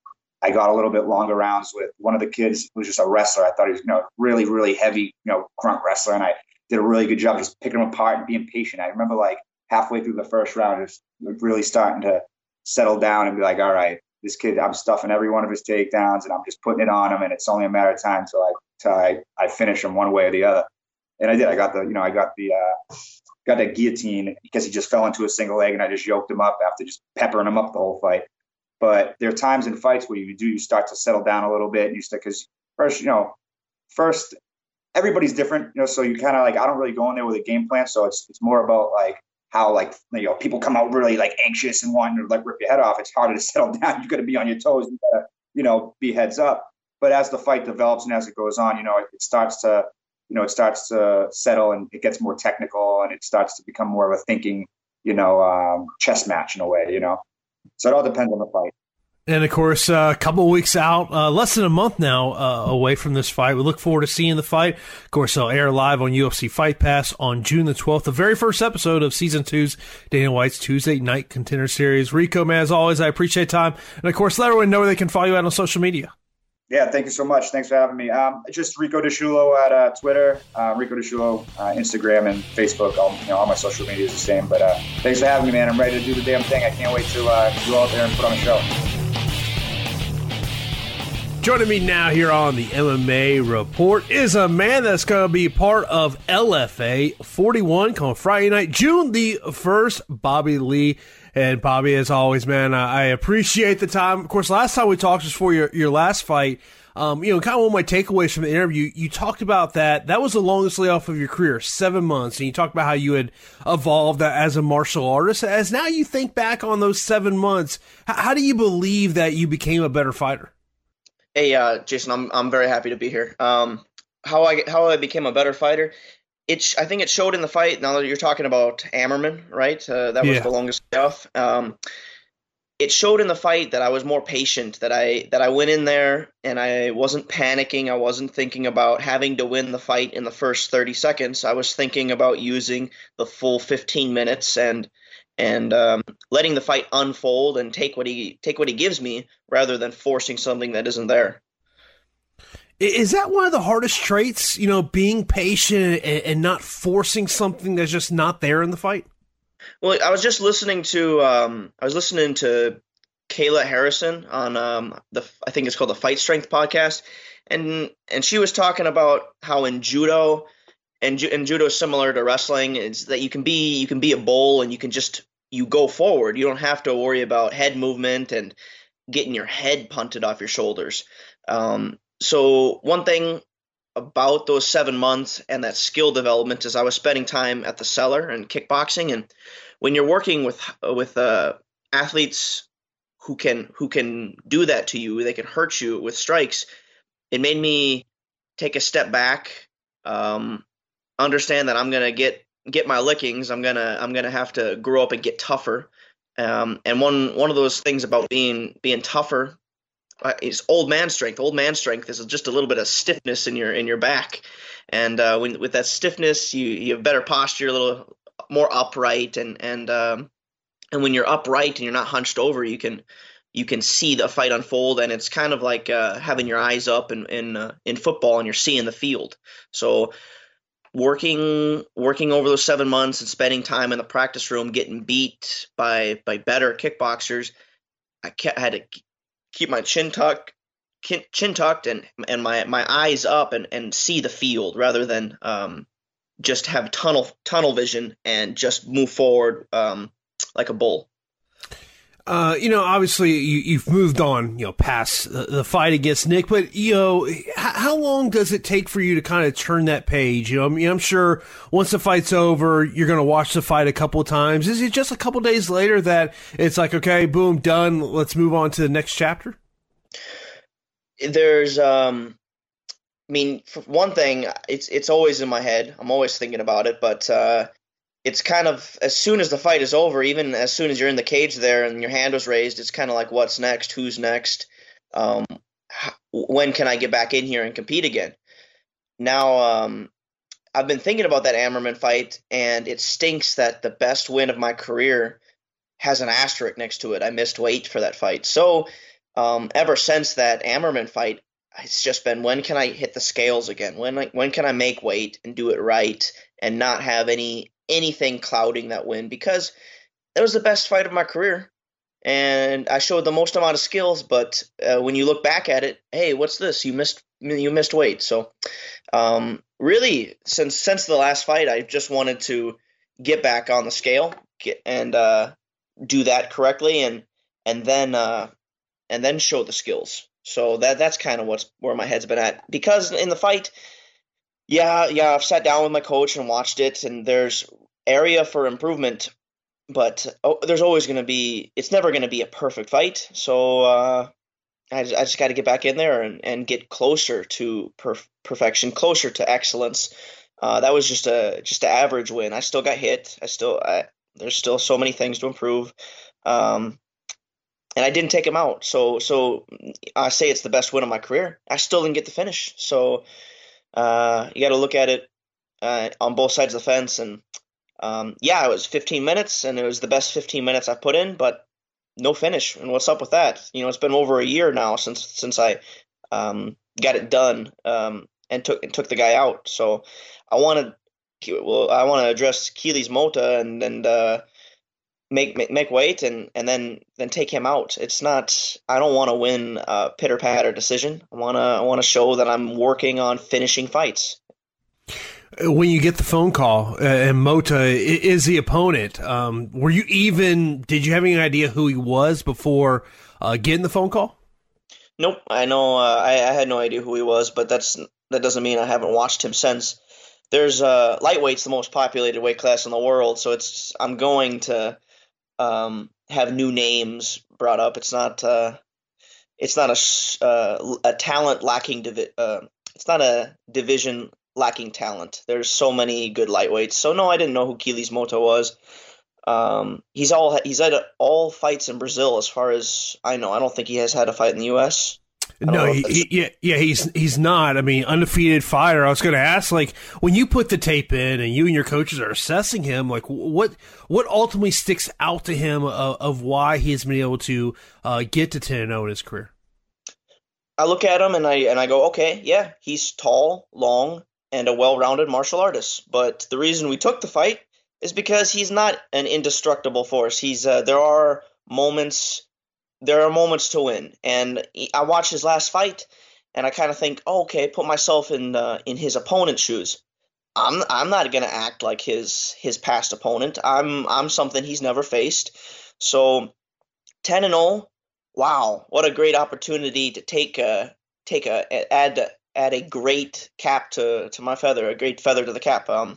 I got a little bit longer rounds with one of the kids who was just a wrestler. I thought he was, you know, really, really heavy, you know, grunt wrestler, and I did a really good job just picking him apart and being patient. I remember like halfway through the first round, just really starting to settle down and be like, all right, this kid, I'm stuffing every one of his takedowns and I'm just putting it on him, and it's only a matter of time till I till I, I finish him one way or the other. And I did. I got the, you know, I got the, uh, got that guillotine because he just fell into a single leg, and I just yoked him up after just peppering him up the whole fight. But there are times in fights where you do, you start to settle down a little bit, and you start, because first, you know, first everybody's different, you know, so you kind of like, I don't really go in there with a game plan. So it's, it's more about like how, like, you know, people come out really like anxious and wanting to like rip your head off. It's harder to settle down. You got to be on your toes. You got to, you know, be heads up. But as the fight develops and as it goes on, you know, it, it starts to, you know, it starts to settle and it gets more technical, and it starts to become more of a thinking, you know, um, chess match in a way, you know. So it all depends on the fight. And, of course, uh, a couple of weeks out, uh, less than a month now uh, away from this fight. We look forward to seeing the fight. Of course, they'll air live on U F C Fight Pass on June the twelfth, the very first episode of Season two's Dana White's Tuesday Night Contender Series. Rico, man, as always, I appreciate time. And, of course, let everyone know where they can follow you out on social media. Yeah, thank you so much. Thanks for having me. Um, just Rico DeShulo at uh, Twitter, uh, Rico DeShulo, uh, Instagram, and Facebook. All, you know, all my social media is the same. But uh, thanks for having me, man. I'm ready to do the damn thing. I can't wait to uh, go out there and put on a show. Joining me now here on the M M A Report is a man that's going to be part of L F A forty-one coming Friday night, June the first, Bobby Lee. And Bobby, as always, man, I appreciate the time. Of course, last time we talked was for your, your last fight. Um, you know, kind of one of my takeaways from the interview, you talked about that. That was the longest layoff of your career, seven months. And you talked about how you had evolved as a martial artist. As now you think back on those seven months, how, how do you believe that you became a better fighter? Hey, uh, Jason, I'm I'm very happy to be here. Um, how I how I became a better fighter, it I think it showed in the fight. Now that you're talking about Ammerman, right? Uh, that was Yeah. the longest layoff. Um, it showed in the fight that I was more patient. That I that I went in there and I wasn't panicking. I wasn't thinking about having to win the fight in the first thirty seconds. I was thinking about using the full fifteen minutes and and um, letting the fight unfold and take what he take what he gives me, rather than forcing something that isn't there. Is that one of the hardest traits, you know, being patient and, and not forcing something that's just not there in the fight? Well, I was just listening to um, I was listening to Kayla Harrison on um, the I think it's called the Fight Strength podcast, and and she was talking about how in judo and, ju- and judo is similar to wrestling, is that you can be you can be a bull and you can just you go forward. You don't have to worry about head movement and getting your head punted off your shoulders. Um, so one thing about those seven months and that skill development is I was spending time at the cellar and kickboxing, and when you're working with with uh, athletes who can who can do that to you, they can hurt you with strikes. It made me take a step back, um, understand that I'm gonna get get my lickings. I'm gonna I'm gonna have to grow up and get tougher. Um, and one one of those things about being being tougher uh, is old man strength. Old man strength is just a little bit of stiffness in your in your back, and uh, when with that stiffness, you you have better posture, a little more upright, and and um, and when you're upright and you're not hunched over, you can you can see the fight unfold, and it's kind of like uh, having your eyes up in in uh, in football, and you're seeing the field. So working working over those seven months and spending time in the practice room, getting beat by by better kickboxers, I kept, had to keep my chin tucked, chin tucked, and and my my eyes up and and see the field rather than um, just have tunnel tunnel vision and just move forward um, like a bull. Uh, you know, obviously you, you've moved on, you know, past the, the fight against Nick, but, you know, h- how long does it take for you to kind of turn that page? You know, I mean, I'm sure once the fight's over, you're going to watch the fight a couple of times. Is it just a couple days later that it's like, okay, boom, done, let's move on to the next chapter? There's, um, I mean, for one thing, it's it's always in my head. I'm always thinking about it, but uh, it's kind of, as soon as the fight is over, even as soon as you're in the cage there and your hand was raised, it's kind of like, what's next? Who's next? Um, how, when can I get back in here and compete again? Now, um, I've been thinking about that Ammerman fight, and it stinks that the best win of my career has an asterisk next to it. I missed weight for that fight. So um, ever since that Ammerman fight, it's just been, when can I hit the scales again? When when can I make weight and do it right and not have any anything clouding that win? Because it was the best fight of my career, and I showed the most amount of skills. But uh, when you look back at it, hey, what's this? You missed you missed weight. So um, really, since since the last fight, I just wanted to get back on the scale get, and uh, do that correctly, and and then uh, and then show the skills. So that that's kind of what's where my head's been at. Because in the fight, yeah, yeah, I've sat down with my coach and watched it, and there's area for improvement, but oh, there's always going to be, it's never going to be a perfect fight. So uh, I just, I just got to get back in there and, and get closer to perf- perfection, closer to excellence. Uh, that was just a just an average win. I still got hit. I still I, there's still so many things to improve. Um, And I didn't take him out. So so I say it's the best win of my career. I still didn't get the finish. So uh, you got to look at it uh, on both sides of the fence. And um, yeah, it was fifteen minutes, and it was the best fifteen minutes I've put in, but no finish. And what's up with that? You know, it's been over a year now since since I um, got it done um, and took and took the guy out. So I wanted, well, I want to address Keely's Mota and and uh, Make, make make weight and and then then take him out. It's not. I don't want to win a pitter patter decision. I wanna I want to show that I'm working on finishing fights. When you get the phone call uh, and Mota is the opponent, um, were you even? Did you have any idea who he was before uh, getting the phone call? Nope. I know. Uh, I, I had no idea who he was, but that's that doesn't mean I haven't watched him since. There's uh, lightweight's the most populated weight class in the world, so it's I'm going to. Um, have new names brought up. It's not. Uh, it's not a uh, a talent lacking. Divi- uh, it's not a division lacking talent. There's so many good lightweights. So no, I didn't know who Keely's Mota was. Um, he's all he's had all fights in Brazil, as far as I know. I don't think he has had a fight in the U S. No, he, he, yeah, yeah, he's he's not. I mean, undefeated fighter. I was going to ask, like, when you put the tape in and you and your coaches are assessing him, like, what what ultimately sticks out to him of, of why he's been able to uh, get to ten and oh in his career? I look at him and I and I go, okay, yeah, he's tall, long, and a well-rounded martial artist. But the reason we took the fight is because he's not an indestructible force. He's uh, there are moments. There are moments to win, and I watch his last fight, and I kind of think, oh, okay, put myself in uh, in his opponent's shoes. I'm I'm not gonna act like his his past opponent. I'm I'm something he's never faced. So ten and oh, wow, what a great opportunity to take a take a add add a great cap to to my feather, a great feather to the cap. Um,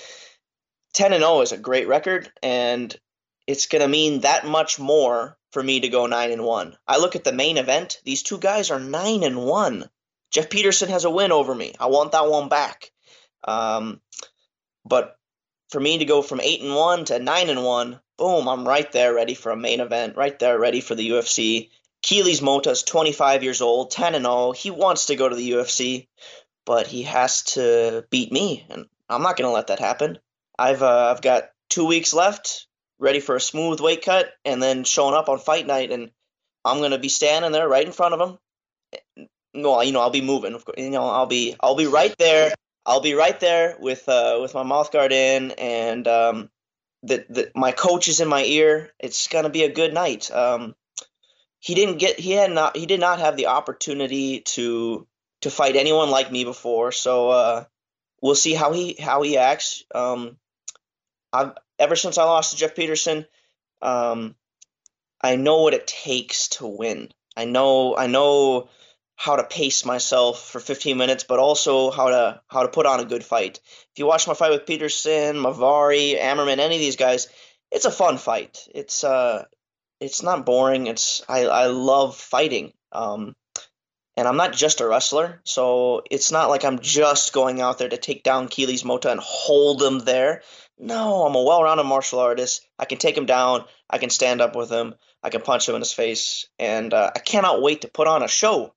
ten and oh is a great record, and it's gonna mean that much more for me to go nine and one. I look at the main event. These two guys are nine and one. Jeff Peterson has a win over me. I want that one back. Um, but for me to go from eight and one to nine and one, boom, I'm right there, ready for a main event. Right there, ready for the U F C. Keely's Mota is twenty-five years old, ten and oh. He wants to go to the U F C, but he has to beat me, and I'm not going to let that happen. I've uh, I've got two weeks left. Ready for a smooth weight cut, and then showing up on fight night, and I'm gonna be standing there right in front of him. No, you know, I'll be moving. Of course, you know, I'll be, I'll be right there. I'll be right there with, uh, with my mouth guard in, and um, the, the my coach is in my ear. It's gonna be a good night. Um, he didn't get, he had not, he did not have the opportunity to to fight anyone like me before. So uh, we'll see how he how he acts. Um, I've ever since I lost to Jeff Peterson, um, I know what it takes to win. I know I know how to pace myself for fifteen minutes, but also how to how to put on a good fight. If you watch my fight with Peterson, Mavari, Ammerman, any of these guys, it's a fun fight. It's uh it's not boring. It's I, I love fighting. Um and I'm not just a wrestler, so it's not like I'm just going out there to take down Keelys Mota and hold him there. No, I'm a well-rounded martial artist. I can take him down. I can stand up with him. I can punch him in his face, and uh, I cannot wait to put on a show.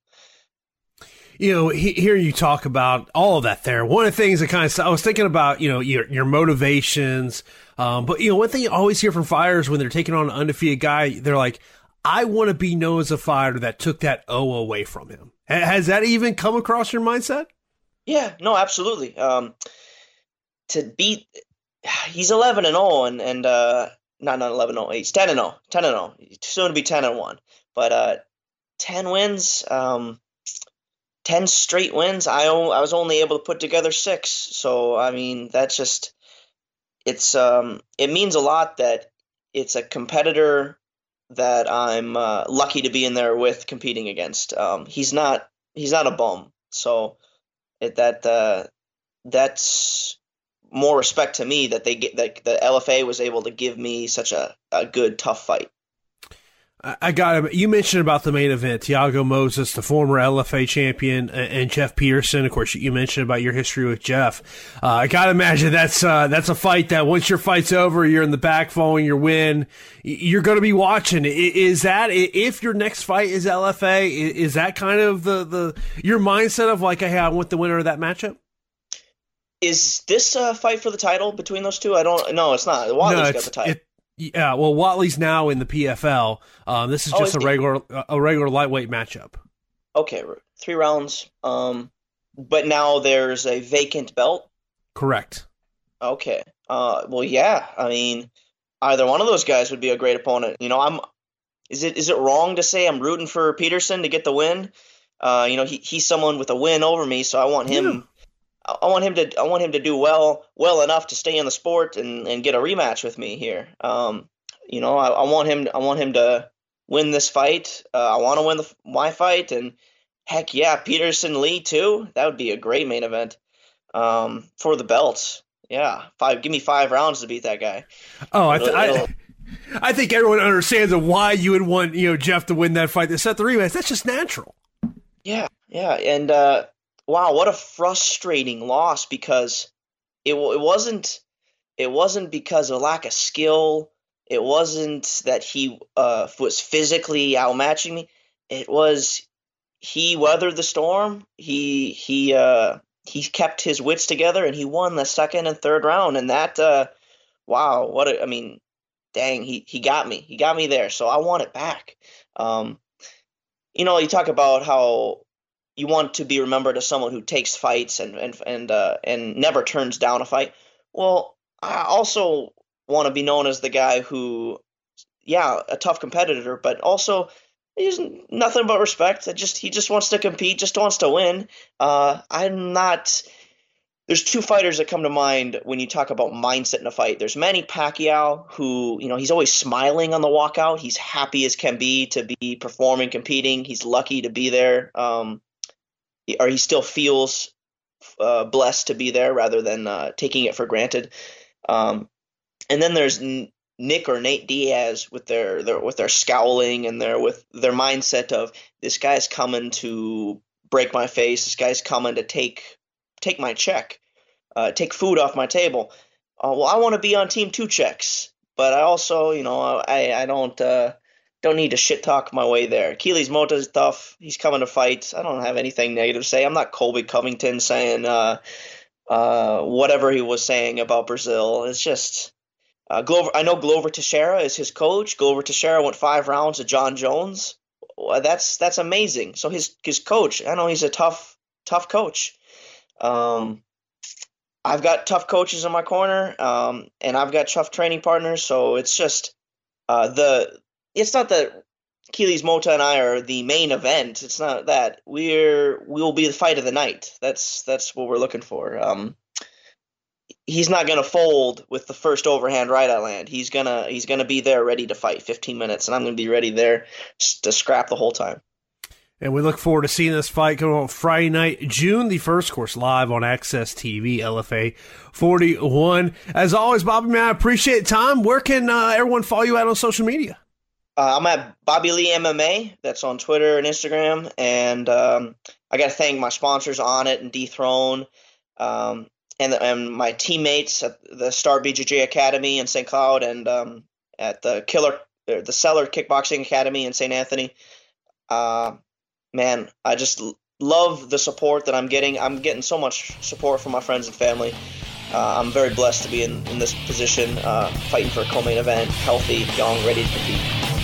You know, he, hear you talk about all of that there. One of the things that kind of, I was thinking about, you know, your, your motivations. Um, but, you know, one thing you always hear from fighters when they're taking on an undefeated guy, they're like, I want to be known as a fighter that took that O away from him. Has that even come across your mindset? Yeah, no, absolutely. Um, to beat, he's eleven and oh, and, and, uh, not, not eleven and oh, he's ten and oh, ten and oh, soon to be ten and one. But, uh, ten wins, um, ten straight wins. I I was only able to put together six. So, I mean, that's just, it's, um, it means a lot that it's a competitor that I'm uh, lucky to be in there with competing against. Um, he's not, he's not a bum. So it, that, uh, that's more respect to me that they get, that the L F A was able to give me such a, a good, tough fight. I got him. You mentioned about the main event, Thiago Moses, the former L F A champion, and Jeff Peterson. Of course, you mentioned about your history with Jeff. Uh, I got to imagine that's uh, that's a fight that once your fight's over, you're in the back following your win, you're going to be watching. Is that, if your next fight is L F A, is that kind of the, the your mindset of like, hey, I want the winner of that matchup? Is this a fight for the title between those two? I don't know. It's not. Whatley's no, got the title. It, Yeah, well, Whatley's now in the P F L. Um, this is Oh, just is a he? regular a regular lightweight matchup. Okay, three rounds. Um, but now there's a vacant belt. Correct. Okay. Uh, well, yeah. I mean, either one of those guys would be a great opponent. You know, I'm. Is it is it wrong to say I'm rooting for Peterson to get the win? Uh, you know, he he's someone with a win over me, so I want him. Yeah. I want him to I want him to do well well enough to stay in the sport and, and get a rematch with me here. Um, you know, I, I want him I want him to win this fight. Uh, I want to win the, my fight, and heck yeah, Peterson Lee too. That would be a great main event um, for the belts. Yeah, five. Give me five rounds to beat that guy. Oh, I, th- It'll- it'll- I I think everyone understands why you would want, you know, Jeff to win that fight to set the rematch. That's just natural. Yeah, yeah, and uh, wow, what a frustrating loss, because it w- it wasn't it wasn't because of lack of skill. It wasn't that he uh, was physically outmatching me. It was he weathered the storm. He he uh, he kept his wits together, and he won the second and third round. And that uh, wow, what a, I mean, dang, he he got me. He got me there. So I want it back. Um, you know, you talk about how you want to be remembered as someone who takes fights and and and uh, and never turns down a fight. Well, I also want to be known as the guy who, yeah, a tough competitor, but also he's nothing but respect. It just he just wants to compete, just wants to win. Uh, I'm not. There's two fighters that come to mind when you talk about mindset in a fight. There's Manny Pacquiao, who, you know, he's always smiling on the walkout. He's happy as can be to be performing, competing. He's lucky to be there, um, or he still feels uh, blessed to be there rather than uh, taking it for granted. Um, and then there's N- Nick or Nate Diaz with their, their with their scowling and their with their mindset of, this guy's coming to break my face. This guy's coming to take take my check, uh, take food off my table. Uh, well, I want to be on team two checks, but I also, you know, I, I don't uh, don't need to shit talk my way there. Keelys Mota's tough. He's coming to fight. I don't have anything negative to say. I'm not Colby Covington saying uh, uh, whatever he was saying about Brazil. It's just uh, Glover. I know Glover Teixeira is his coach. Glover Teixeira went five rounds to John Jones. Well, that's that's amazing. So his his coach, I know he's a tough tough coach. Um, I've got tough coaches in my corner, um, and I've got tough training partners. So it's just uh, the. It's not that Keelys Mota and I are the main event. It's not that we're we'll be the fight of the night. That's that's what we're looking for. Um, he's not going to fold with the first overhand right I land. He's gonna he's gonna be there ready to fight fifteen minutes, and I'm going to be ready there to scrap the whole time. And we look forward to seeing this fight come on Friday night, June the first, of course, live on Access T V, L F A forty-one. As always, Bobby, man, I appreciate the time. Where can uh, everyone follow you out on social media? Uh, I'm at Bobby Lee M M A. That's on Twitter and Instagram. And um, I got to thank my sponsors on it and Dethrone, um, and, and my teammates at the Star B J J Academy in Saint Cloud, and um, at the Killer, the Cellar Kickboxing Academy in Saint Anthony. Uh, Man, I just love the support that I'm getting. I'm getting so much support from my friends and family. Uh, I'm very blessed to be in, in this position, uh, fighting for a co-main event, healthy, young, ready to compete.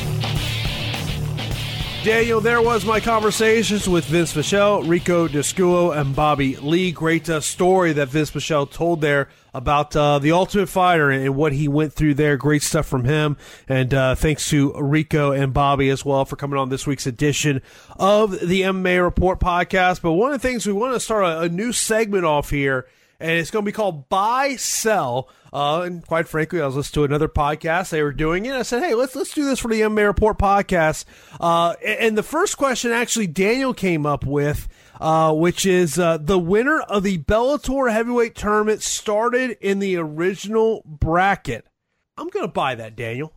Daniel, there was my conversations with Vince Michelle, Rico Descuo, and Bobby Lee. Great uh, story that Vince Michelle told there about uh, the Ultimate Fighter and what he went through there. Great stuff from him. And uh, thanks to Rico and Bobby as well for coming on this week's edition of the M M A Report podcast. But one of the things we want to start a, a new segment off here, and it's going to be called Buy, Sell. Uh, and quite frankly, I was listening to another podcast. They were doing it. I said, hey, let's let's do this for the M M A Report podcast. Uh, and the first question actually Daniel came up with, uh, which is uh, the winner of the Bellator Heavyweight Tournament started in the original bracket. I'm going to buy that, Daniel.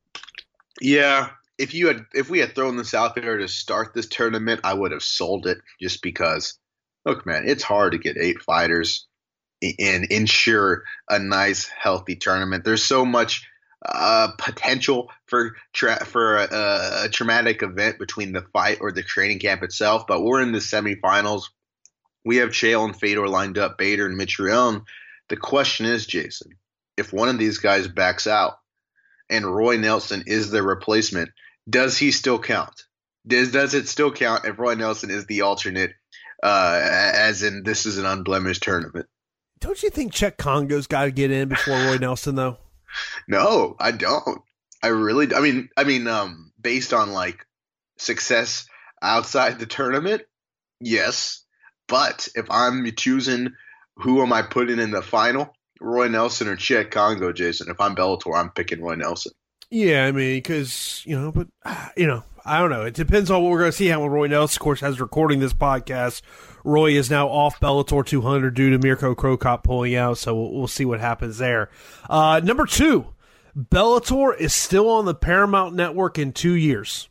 Yeah, if you had if we had thrown this out there to start this tournament, I would have sold it just because, look, man, it's hard to get eight fighters and ensure a nice, healthy tournament. There's so much uh, potential for tra- for a, a traumatic event between the fight or the training camp itself, but we're in the semifinals. We have Chael and Fedor lined up, Bader and Mitrione. The question is, Jason, if one of these guys backs out and Roy Nelson is the replacement, does he still count? Does, does it still count if Roy Nelson is the alternate, uh, as in this is an unblemished tournament? Don't you think Czech Congo's got to get in before Roy Nelson, though? No, I don't. I really, I mean, I mean, um, based on like success outside the tournament, yes. But if I'm choosing who am I putting in the final, Roy Nelson or Czech Congo, Jason. If I'm Bellator, I'm picking Roy Nelson. Yeah, I mean, because, you know, but, you know, I don't know. It depends on what we're going to see how Roy Nelson, of course, as recording this podcast. Roy is now off Bellator two hundred due to Mirko Cro Cop pulling out, so we'll, we'll see what happens there. Uh, number two, Bellator is still on the Paramount Network in two years.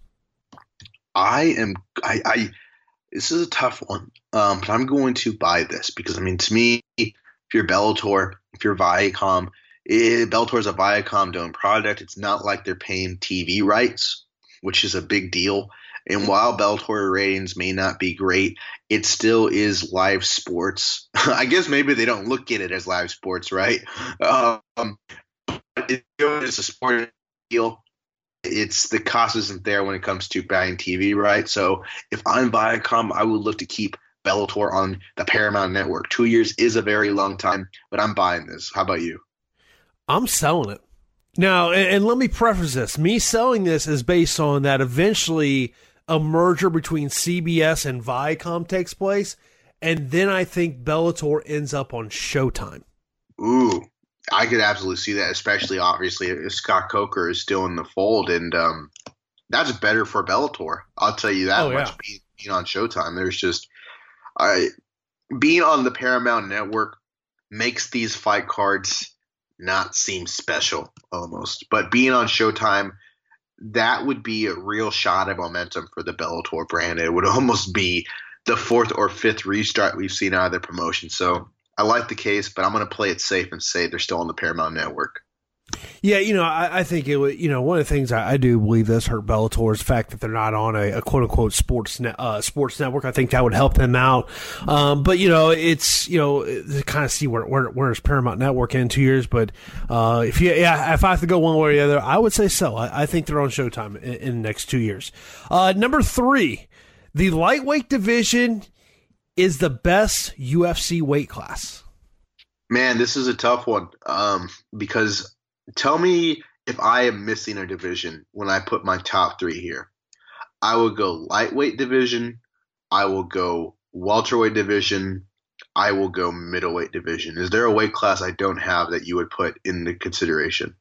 I am I, – I, this is a tough one, um, but I'm going to buy this because, I mean, to me, if you're Bellator, if you're Viacom, it, Bellator is a Viacom-owned product. It's not like they're paying T V rights, which is a big deal. And while Bellator ratings may not be great, it still is live sports. I guess maybe they don't look at it as live sports, right? Um, it's a sport deal. It's the cost isn't there when it comes to buying T V, right? So if I'm Viacom, I would look to keep Bellator on the Paramount Network. Two years is a very long time, but I'm buying this. How about you? I'm selling it. Now, and, and let me preface this. Me selling this is based on that eventually a merger between C B S and Viacom takes place, and then I think Bellator ends up on Showtime. Ooh, I could absolutely see that, especially, obviously, if Scott Coker is still in the fold, and um, that's better for Bellator. I'll tell you that oh, much, yeah. being, being on Showtime. There's just I, being on the Paramount Network makes these fight cards not seem special almost, but being on Showtime, that would be a real shot of momentum for the Bellator brand. It would almost be the fourth or fifth restart we've seen out of the promotion. So I like the case, but I'm going to play it safe and say they're still on the Paramount Network. Yeah, you know, I, I think it would, you know, one of the things I, I do believe this hurt Bellator is the fact that they're not on a, a quote unquote sports net, uh, sports network. I think that would help them out. Um, but you know, it's, you know, to kind of see where, where, where's Paramount Network in two years. But, uh, if you, yeah, if I have to go one way or the other, I would say so. I, I think they're on Showtime in, in the next two years. Uh, number three, the lightweight division is the best U F C weight class. Man, this is a tough one. Um, because tell me if I am missing a division when I put my top three here. I will go lightweight division. I will go welterweight division. I will go middleweight division. Is there a weight class I don't have that you would put in the consideration?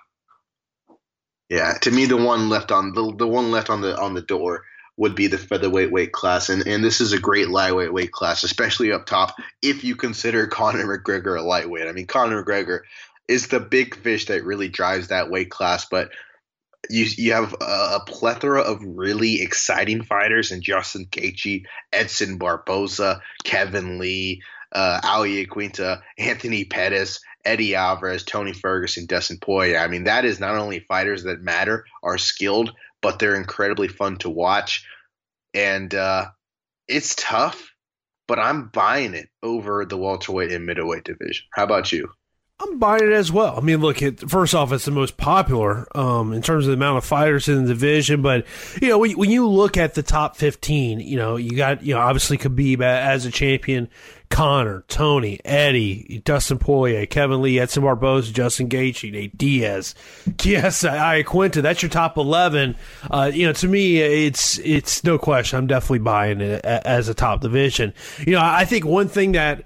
Yeah, to me, the one left on the the one left on the on the door would be the featherweight weight class, and and this is a great lightweight weight class, especially up top. If you consider Conor McGregor a lightweight, I mean, Conor McGregor is the big fish that really drives that weight class, but you you have a, a plethora of really exciting fighters in Justin Gaethje, Edson Barboza, Kevin Lee, uh, Ali Aquinta, Anthony Pettis, Eddie Alvarez, Tony Ferguson, Dustin Poirier. I mean, that is not only fighters that matter, are skilled, but they're incredibly fun to watch. And uh, it's tough, but I'm buying it over the welterweight and middleweight division. How about you? I'm buying it as well. I mean, look, it, first off, it's the most popular um, in terms of the amount of fighters in the division. But, you know, when, when you look at the top fifteen, you know, you got, you know, obviously Khabib as a champion, Conor, Tony, Eddie, Dustin Poirier, Kevin Lee, Edson Barboza, Justin Gaethje, Nate Diaz, Chiesa, Iaquinta. That's your top eleven. Uh, you know, to me, it's it's no question. I'm definitely buying it as a top division. You know, I think one thing that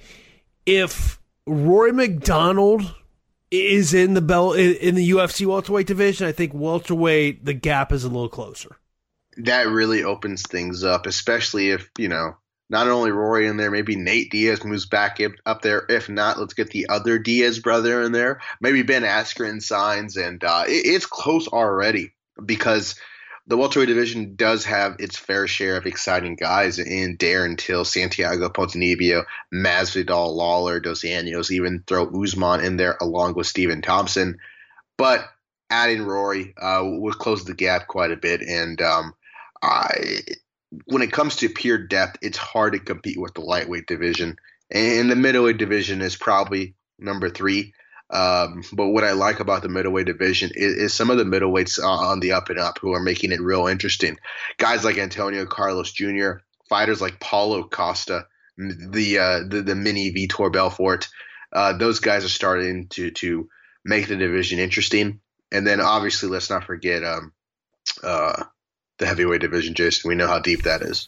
if Rory McDonald is in the belt in the U F C welterweight division, I think welterweight, the gap is a little closer. That really opens things up, especially if, you know, not only Rory in there, maybe Nate Diaz moves back up there. If not, let's get the other Diaz brother in there. Maybe Ben Askren signs, and uh, it, it's close already because the welterweight division does have its fair share of exciting guys in Darren Till, Santiago Ponzinibbio, Masvidal, Lawler, Dos Anjos, even throw Usman in there along with Stephen Thompson. But adding Rory uh, would close the gap quite a bit. And um, I, when it comes to pure depth, it's hard to compete with the lightweight division. And the middleweight division is probably number three. Um, but what I like about the middleweight division is, is some of the middleweights uh, on the up and up who are making it real interesting. Guys like Antonio Carlos Junior, fighters like Paulo Costa, the uh, the, the mini Vitor Belfort. Uh, those guys are starting to to make the division interesting. And then obviously, let's not forget um, uh, the heavyweight division, Jason. We know how deep that is.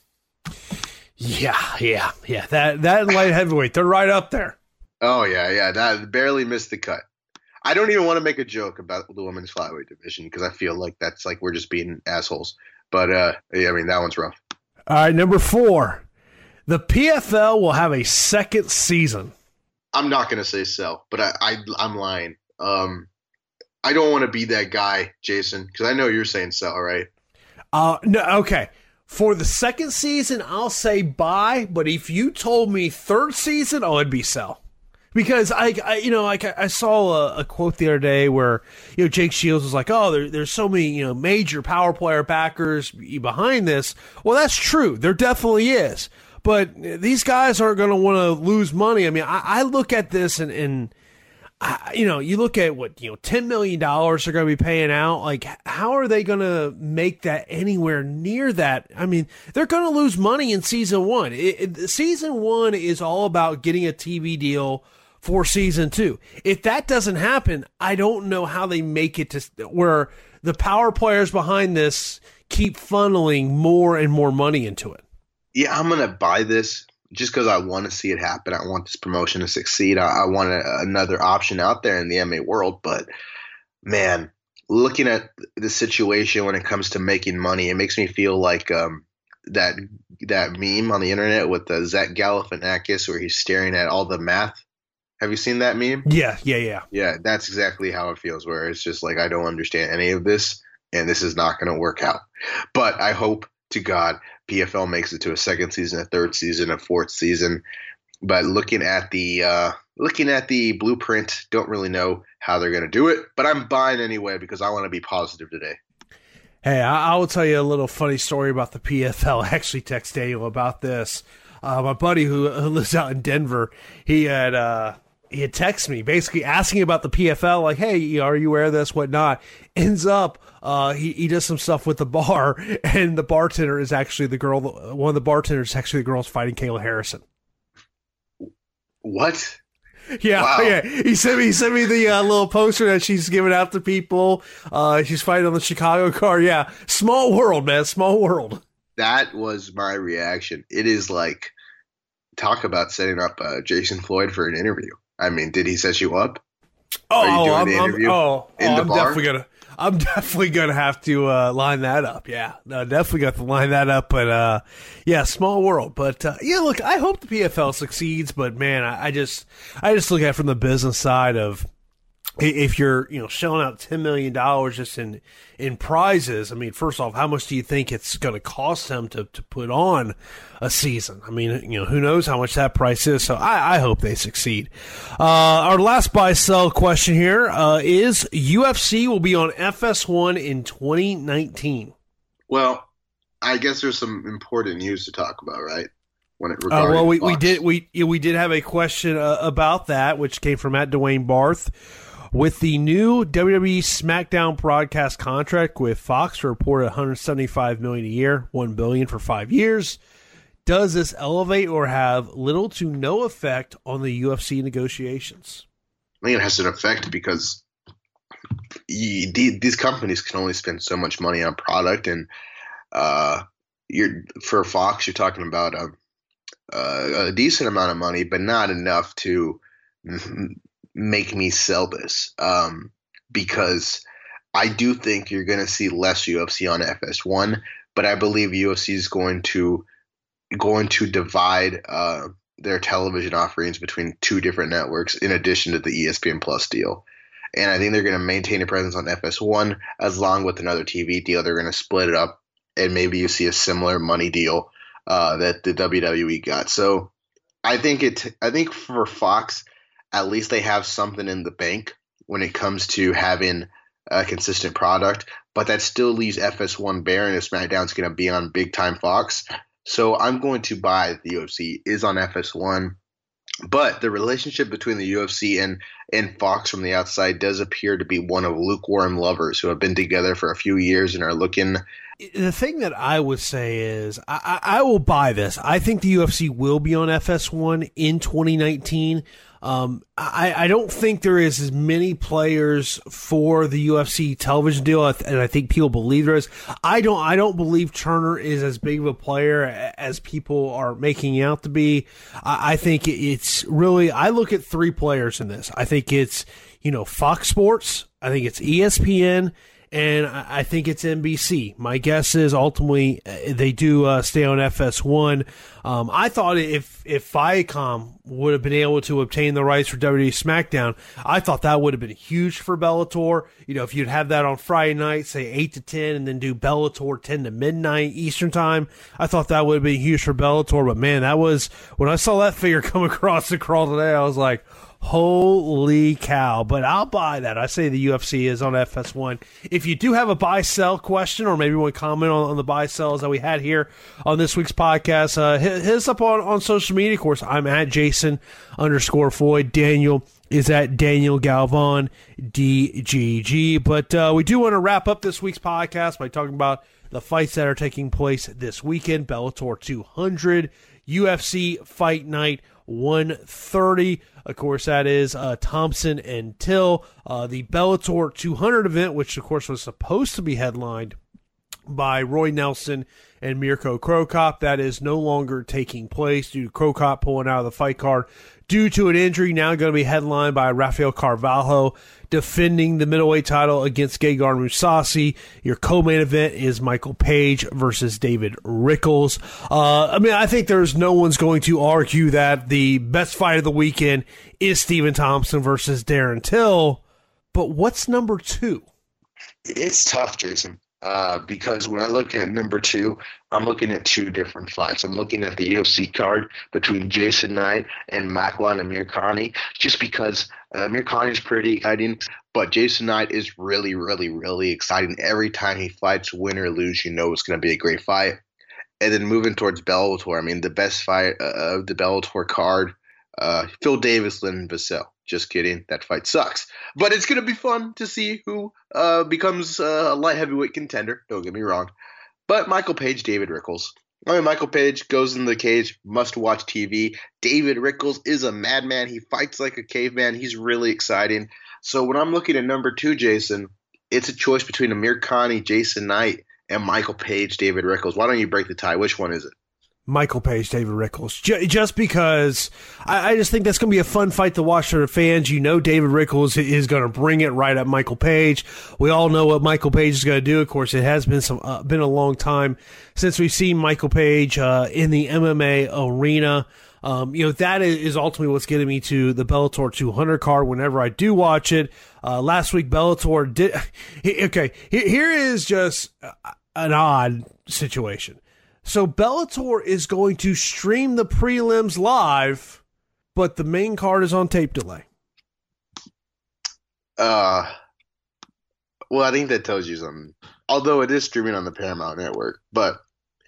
Yeah, yeah, yeah. That that and light heavyweight, they're right up there. Oh, yeah, yeah. That barely missed the cut. I don't even want to make a joke about the women's flyweight division because I feel like that's like we're just being assholes. But, uh, yeah, I mean, that one's rough. All right, number four. The P F L will have a second season. I'm not going to say sell, but I, I, I'm lying. Um, I don't want to be that guy, Jason, because I know you're saying sell, right? Uh, no, okay. For the second season, I'll say buy, but if you told me third season, oh, it'd be sell. Because I, I, you know, like I saw a, a quote the other day where, you know, Jake Shields was like, "Oh, there, there's so many, you know, major power player backers behind this." Well, that's true. There definitely is. But these guys aren't going to want to lose money. I mean, I, I look at this and, and I, you know, you look at what, you know, ten million dollars they're going to be paying out. Like, how are they going to make that anywhere near that? I mean, they're going to lose money in season one. It, it, season one is all about getting a T V deal for season two. If that doesn't happen, I don't know how they make it to where the power players behind this keep funneling more and more money into it. Yeah, I'm going to buy this just because I want to see it happen. I want this promotion to succeed. I, I want a, another option out there in the M M A world. But, man, looking at the situation when it comes to making money, it makes me feel like um, that that meme on the internet with the Zach Galifianakis where he's staring at all the math. Have you seen that meme? Yeah, yeah, yeah. Yeah, that's exactly how it feels, where it's just like, I don't understand any of this, and this is not going to work out. But I hope to God P F L makes it to a second season, a third season, a fourth season. But looking at the uh, looking at the blueprint, don't really know how they're going to do it. But I'm buying anyway because I want to be positive today. Hey, I, I will tell you a little funny story about the P F L. I actually texted Daniel about this. Uh, my buddy who, who lives out in Denver, he had uh, he had texted me basically asking about the P F L, like, hey, are you aware of this, whatnot. Ends up, uh, he, he does some stuff with the bar, and the bartender is actually the girl, one of the bartenders is actually the girl fighting Kayla Harrison. What? Yeah, wow. yeah. He sent me, he sent me the uh, little poster that she's giving out to people. Uh, she's fighting on the Chicago card. Yeah, small world, man, small world. That was my reaction. It is like talk about setting up uh, Jason Floyd for an interview. I mean, did he set you up? Oh, Are you doing I'm, the I'm, interview oh, in oh the I'm bar? definitely gonna. I'm definitely gonna have to uh, line that up. Yeah, no, definitely got to line that up. But uh, yeah, small world. But uh, yeah, look, I hope the P F L succeeds. But man, I, I just, I just look at it from the business side of if you're, you know, shelling out ten million dollars just in in prizes. I mean, first off, how much do you think it's going to cost them to to put on a season? I mean, you know, who knows how much that price is. So I, I hope they succeed. Uh, our last buy sell question here uh, is U F C will be on F S one in twenty nineteen. Well, I guess there's some important news to talk about, right? When it uh, well, we, Fox. we did we we did have a question uh, about that, which came from at Dwayne Barth. With the new W W E SmackDown broadcast contract with Fox, reported one hundred seventy-five million dollars a year, one billion dollars for five years, does this elevate or have little to no effect on the U F C negotiations? I think it has an effect because you, these companies can only spend so much money on product, and uh, you're for Fox, you're talking about a, a, a decent amount of money, but not enough to make me sell this, um, because I do think you're going to see less U F C on F S one, but I believe U F C is going to going to divide uh, their television offerings between two different networks in addition to the E S P N Plus deal. And I think they're going to maintain a presence on F S one as long with another T V deal. They're going to split it up, and maybe you see a similar money deal uh, that the W W E got. So I think it. I think for Fox, at least they have something in the bank when it comes to having a consistent product, but that still leaves F S one bare, and if SmackDown's going to be on big time Fox. So I'm going to buy the U F C is on F S one, but the relationship between the U F C and, and Fox from the outside does appear to be one of lukewarm lovers who have been together for a few years and are looking. The thing that I would say is I, I will buy this. I think the U F C will be on F S one in twenty nineteen. Um, I, I don't think there is as many players for the U F C television deal, and I think people believe there is. I don't. I don't believe Turner is as big of a player as people are making out to be. I, I think it's really. I look at three players in this. I think it's you know Fox Sports. I think it's E S P N. And I think it's N B C. My guess is ultimately they do uh, stay on F S one. Um, I thought if if Viacom would have been able to obtain the rights for W W E SmackDown, I thought that would have been huge for Bellator. You know, if you'd have that on Friday night, say eight to ten, and then do Bellator ten to midnight Eastern time, I thought that would have been huge for Bellator. But man, that was when I saw that figure come across the crawl today, I was like, holy cow. But I'll buy that. I say the U F C is on F S one. If you do have a buy-sell question, or maybe want to comment on, on the buy-sells that we had here on this week's podcast, uh, hit, hit us up on, on social media. Of course, I'm at Jason underscore Floyd. Daniel is at Daniel Galvan, D G G. But uh, we do want to wrap up this week's podcast by talking about the fights that are taking place this weekend. Bellator two hundred, U F C Fight Night one thirty. Of course, that is uh, Thompson and Till. Uh, the Bellator two hundred event, which of course was supposed to be headlined by Roy Nelson and Mirko Cro Cop, that is no longer taking place due to Cro Cop pulling out of the fight card due to an injury. Now going to be headlined by Rafael Carvalho defending the middleweight title against Gegard Mousasi. Your co-main event is Michael Page versus David Rickles. Uh, I mean, I think there's no one's going to argue that the best fight of the weekend is Stephen Thompson versus Darren Till. But what's number two? It's tough, Jason. Uh, because when I look at number two, I'm looking at two different fights. I'm looking at the U F C card between Jason Knight and Makwan Amirkhani, just because uh, Amirkhani is pretty exciting, but Jason Knight is really, really, really exciting. Every time he fights, win or lose, you know it's going to be a great fight. And then moving towards Bellator, I mean, the best fight uh, of the Bellator card, uh, Phil Davis, Lennon Vassell. Just kidding. That fight sucks. But it's going to be fun to see who uh, becomes uh, a light heavyweight contender. Don't get me wrong. But Michael Page, David Rickles. I mean, Michael Page goes in the cage, must-watch T V. David Rickles is a madman. He fights like a caveman. He's really exciting. So when I'm looking at number two, Jason, it's a choice between Amirkhani, Jason Knight, and Michael Page, David Rickles. Why don't you break the tie? Which one is it? Michael Page, David Rickles, J- just because I, I just think that's going to be a fun fight to watch for the fans. You know, David Rickles is going to bring it right at Michael Page. We all know what Michael Page is going to do. Of course, it has been some uh, been a long time since we've seen Michael Page uh, in the M M A arena. Um, you know, that is ultimately what's getting me to the Bellator two hundred card whenever I do watch it. Uh, last week, Bellator did. Okay, here is just an odd situation. So Bellator is going to stream the prelims live, but the main card is on tape delay. Uh, well, I think that tells you something. Although it is streaming on the Paramount Network, but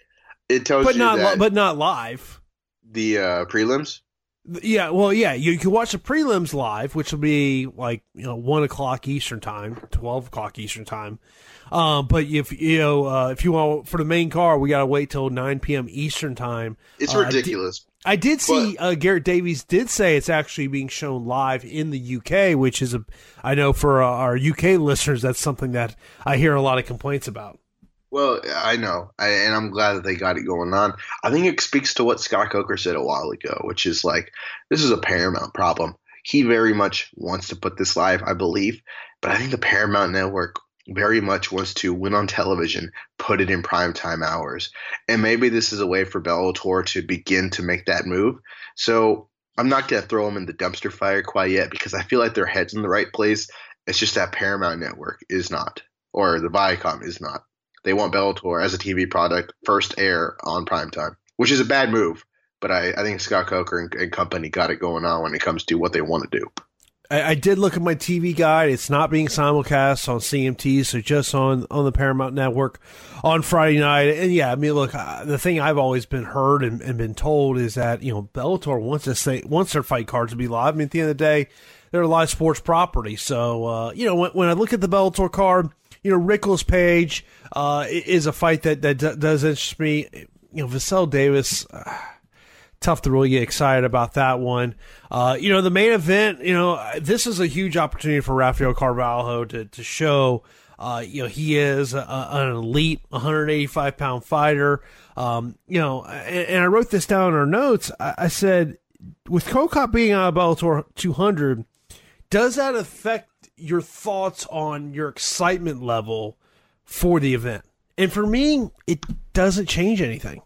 it tells but you not that li- but not live. The uh, prelims. Yeah, well, yeah, you can watch the prelims live, which will be like you know one o'clock Eastern time, twelve o'clock Eastern time. Um, but if you know uh, if you want for the main card, we gotta wait till nine p.m. Eastern time. It's uh, ridiculous. I did, I did see uh, Garrett Davies did say it's actually being shown live in the U K, which is a I know for uh, our U K listeners, that's something that I hear a lot of complaints about. Well, I know, I, and I'm glad that they got it going on. I think it speaks to what Scott Coker said a while ago, which is like, this is a Paramount problem. He very much wants to put this live, I believe, but I think the Paramount Network very much wants to win on television, put it in primetime hours. And maybe this is a way for Bellator to begin to make that move. So I'm not going to throw them in the dumpster fire quite yet because I feel like their head's in the right place. It's just that Paramount Network is not, or the Viacom is not. They want Bellator as a T V product first air on primetime, which is a bad move. But I, I think Scott Coker and, and company got it going on when it comes to what they want to do. I, I did look at my T V guide. It's not being simulcast on C M T, so just on, on the Paramount Network on Friday night. And yeah, I mean, look, uh, the thing I've always been heard and, and been told is that, you know, Bellator wants to say, wants their fight cards to be live. I mean, at the end of the day, they're a live sports property. So, uh, you know, when, when I look at the Bellator card, you know, Rickles Page uh, is a fight that, that d- does interest me. You know, Vassell Davis, uh, tough to really get excited about that one. Uh, you know, the main event, you know, this is a huge opportunity for Rafael Carvalho to, to show, uh, you know, he is a, an elite one eighty-five pound fighter. Um, you know, and, and I wrote this down in our notes. I, I said, with Cro Cop being on Bellator two hundred, does that affect your thoughts on your excitement level for the event? And for me, it doesn't change anything.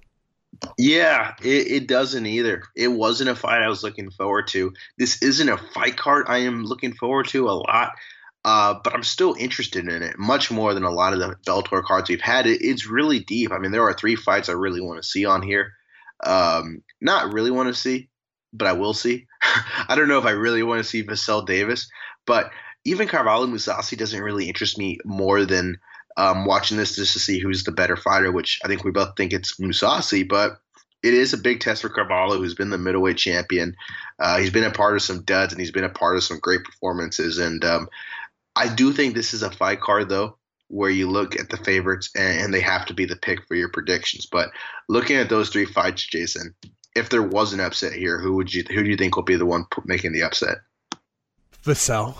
Yeah, it, it doesn't either. It wasn't a fight I was looking forward to. This isn't a fight card I am looking forward to a lot, uh, but I'm still interested in it much more than a lot of the Bellator cards we've had. It, it's really deep. I mean, there are three fights I really want to see on here. Um, not really want to see, but I will see. I don't know if I really want to see Vassell Davis, but even Carvalho Mousasi doesn't really interest me more than um, watching this just to see who's the better fighter, which I think we both think it's Mousasi, but it is a big test for Carvalho, who's been the middleweight champion. Uh, he's been a part of some duds, and he's been a part of some great performances. And um, I do think this is a fight card, though, where you look at the favorites, and, and they have to be the pick for your predictions. But looking at those three fights, Jason, if there was an upset here, who would you who do you think will be the one making the upset? Vassell.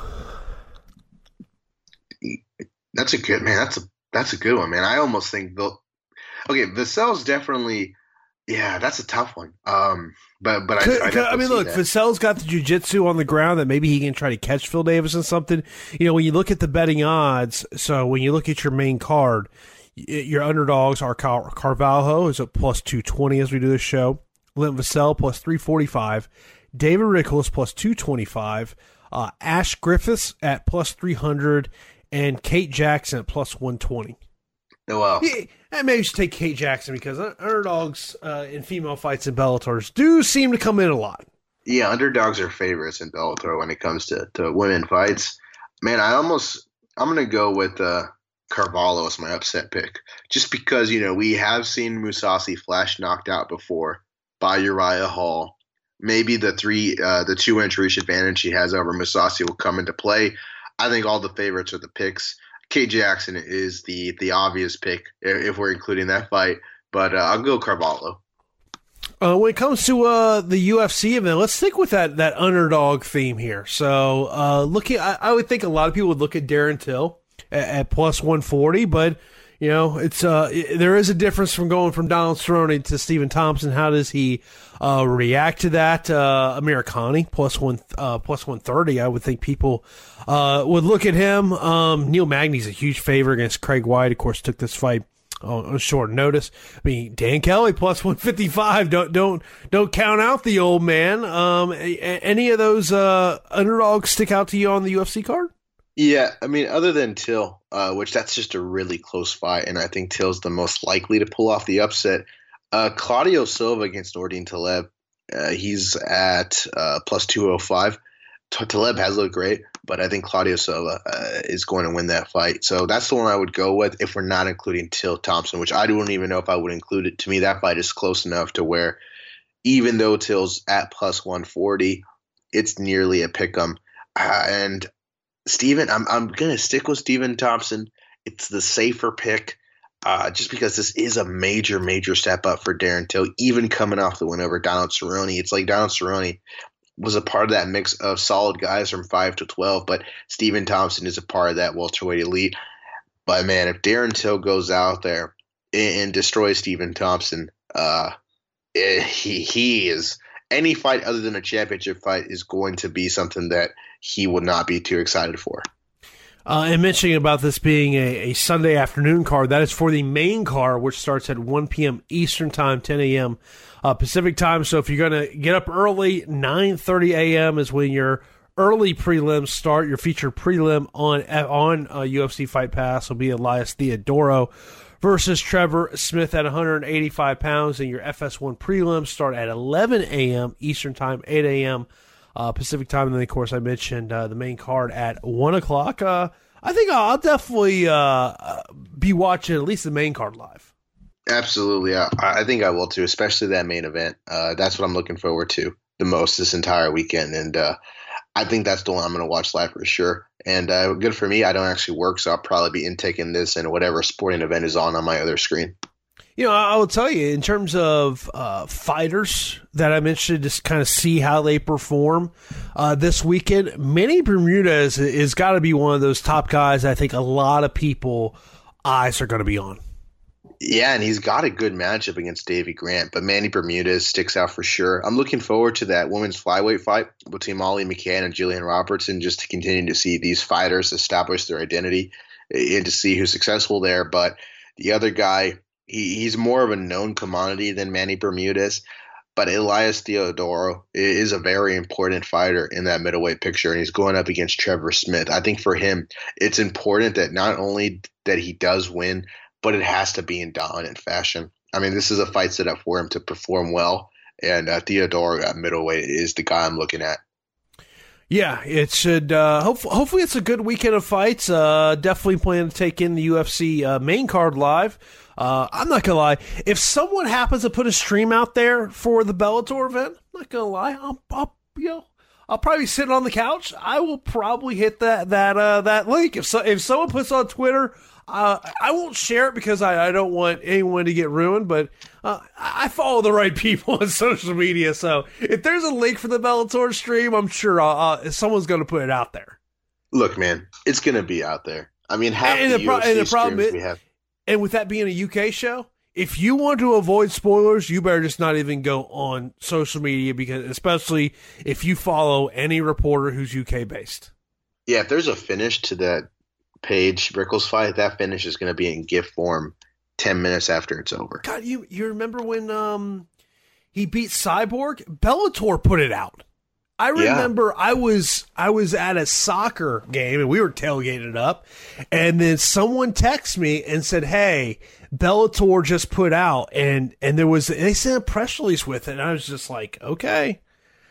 That's a good man. That's a that's a good one, man. I almost think they'll. Okay, Vassell's definitely. Yeah, that's a tough one. Um, but but I, I, I mean, look, that. Vassell's got the jiu-jitsu on the ground that maybe he can try to catch Phil Davis and something. You know, when you look at the betting odds, so when you look at your main card, your underdogs are Car- Carvalho is at plus two twenty as we do this show. Clint Vassell plus three forty-five. David Rickles plus two twenty-five. Uh, Ash Griffiths at plus three hundred. And Kate Jackson at plus one twenty. Oh, wow. Yeah, I maybe just take Kate Jackson because underdogs uh, in female fights in Bellators do seem to come in a lot. Yeah, underdogs are favorites in Bellator when it comes to, to women fights. Man, I almost – I'm going to go with uh, Carvalho as my upset pick just because, you know, we have seen Mousasi flash knocked out before by Uriah Hall. Maybe the three, uh, the two-inch reach advantage he has over Mousasi will come into play. I think all the favorites are the picks. Kate Jackson is the the obvious pick if we're including that fight, but uh, I'll go Carvalho. Uh, when it comes to uh, the U F C event, let's stick with that that underdog theme here. So, uh, looking, I, I would think a lot of people would look at Darren Till at, at plus one forty, but You know, it's uh, it, there is a difference from going from Donald Cerrone to Stephen Thompson. How does he uh, react to that? Uh, Americani plus one uh, plus one thirty. I would think people uh, would look at him. Um, Neil Magny's a huge favorite against Craig White. Of course, took this fight on, on short notice. I mean, Dan Kelly plus one fifty five. Don't don't don't count out the old man. Um, a, a, any of those uh, underdogs stick out to you on the U F C card? Yeah, I mean, other than Till, uh, which that's just a really close fight, and I think Till's the most likely to pull off the upset. Uh, Claudio Silva against Nordine Taleb, uh, he's at uh, plus two oh five. T- Taleb has looked great, but I think Claudio Silva uh, is going to win that fight. So that's the one I would go with if we're not including Till Thompson, which I don't even know if I would include it. To me, that fight is close enough to where even though Till's at plus one forty, it's nearly a pick'em. Uh, and Steven, I'm I'm gonna stick with Stephen Thompson. It's the safer pick, uh, just because this is a major, major step up for Darren Till, even coming off the win over Donald Cerrone. It's like Donald Cerrone was a part of that mix of solid guys from five to twelve, but Stephen Thompson is a part of that welterweight elite. But man, if Darren Till goes out there and, and destroys Stephen Thompson, uh, it, he he is. Any fight other than a championship fight is going to be something that he would not be too excited for. Uh, and mentioning about this being a, a Sunday afternoon card, that is for the main card, which starts at one p.m. Eastern Time, ten a.m. Uh, Pacific Time. So if you're going to get up early, nine thirty a.m. is when your early prelims start. Your featured prelim on on uh, U F C Fight Pass will be Elias Theodorou versus Trevor Smith at one eighty-five pounds, and your F S one prelims start at eleven a.m. Eastern Time, eight a.m. Uh, Pacific Time, and then, of course, I mentioned uh, the main card at one o'clock. Uh, I think I'll definitely uh, be watching at least the main card live. Absolutely. I, I think I will, too, especially that main event. Uh, that's what I'm looking forward to the most this entire weekend, and uh, I think that's the one I'm going to watch live for sure. And uh, good for me, I don't actually work, so I'll probably be intaking this and whatever sporting event is on on my other screen. You know, I will tell you, in terms of uh, fighters that I'm interested to just kind of see how they perform uh, this weekend, Manny Bermudez is got to be one of those top guys I think a lot of people eyes are going to be on. Yeah, and he's got a good matchup against Davey Grant, but Manny Bermudez sticks out for sure. I'm looking forward to that women's flyweight fight between Molly McCann and Jillian Robertson, just to continue to see these fighters establish their identity and to see who's successful there. But the other guy, he, he's more of a known commodity than Manny Bermudez, but Elias Theodorou is a very important fighter in that middleweight picture, and he's going up against Trevor Smith. I think for him, it's important that not only that he does win, but it has to be in dominant fashion. I mean, this is a fight set up for him to perform well, and uh, Theodorou at middleweight is the guy I'm looking at. Yeah, it should. Uh, hopefully, hopefully, it's a good weekend of fights. Uh, definitely plan to take in the U F C uh, main card live. Uh, I'm not gonna lie. If someone happens to put a stream out there for the Bellator event, I'm not gonna lie. I'll, I'll you know, I'll probably be sitting on the couch. I will probably hit that that uh, that link. If so, if someone puts on Twitter. Uh, I won't share it because I, I don't want anyone to get ruined, but uh, I follow the right people on social media. So if there's a link for the Bellator stream, I'm sure uh, someone's going to put it out there. Look, man, it's going to be out there. I mean, half and the, the, pro- U F C and the problem streams is, we have. And with that being a U K show, if you want to avoid spoilers, you better just not even go on social media, because especially if you follow any reporter who's U K based. Yeah, if there's a finish to that Page Rickles fight, that finish is going to be in GIF form ten minutes after it's over. God, you you remember when um he beat Cyborg? Bellator put it out. I remember yeah. I was I was at a soccer game and we were tailgating it up, and then someone texted me and said, "Hey, Bellator just put out," and and there was they sent a press release with it, and I was just like, okay,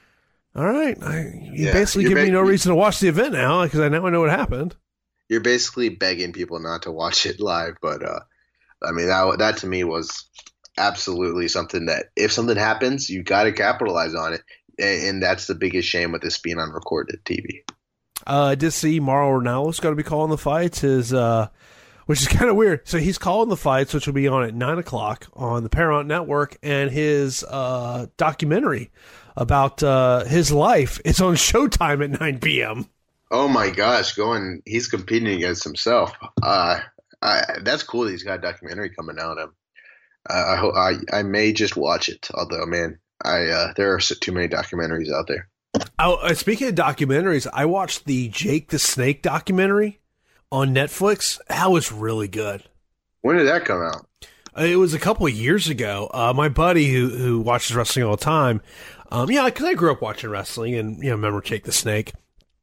all right, I, you yeah, basically give ba- me no reason to watch the event now because I now I know what happened. You're basically begging people not to watch it live, but uh, I mean that that to me was absolutely something that if something happens, you got to capitalize on it, and, and that's the biggest shame with this being on recorded T V. Uh, I did see Mauro Ranallo's going to be calling the fights, his, uh, which is kind of weird. So he's calling the fights, which will be on at nine o'clock on the Paramount Network, and his uh, documentary about uh, his life is on Showtime at nine p.m. Oh my gosh, going he's competing against himself. Uh, I, that's cool that he's got a documentary coming out. Um, I I, hope, I I may just watch it. Although, man, I uh, there are too many documentaries out there. Oh, uh, speaking of documentaries, I watched the Jake the Snake documentary on Netflix. That was really good. When did that come out? It was a couple of years ago. Uh, my buddy who who watches wrestling all the time, um, yeah, because I grew up watching wrestling and you know remember Jake the Snake,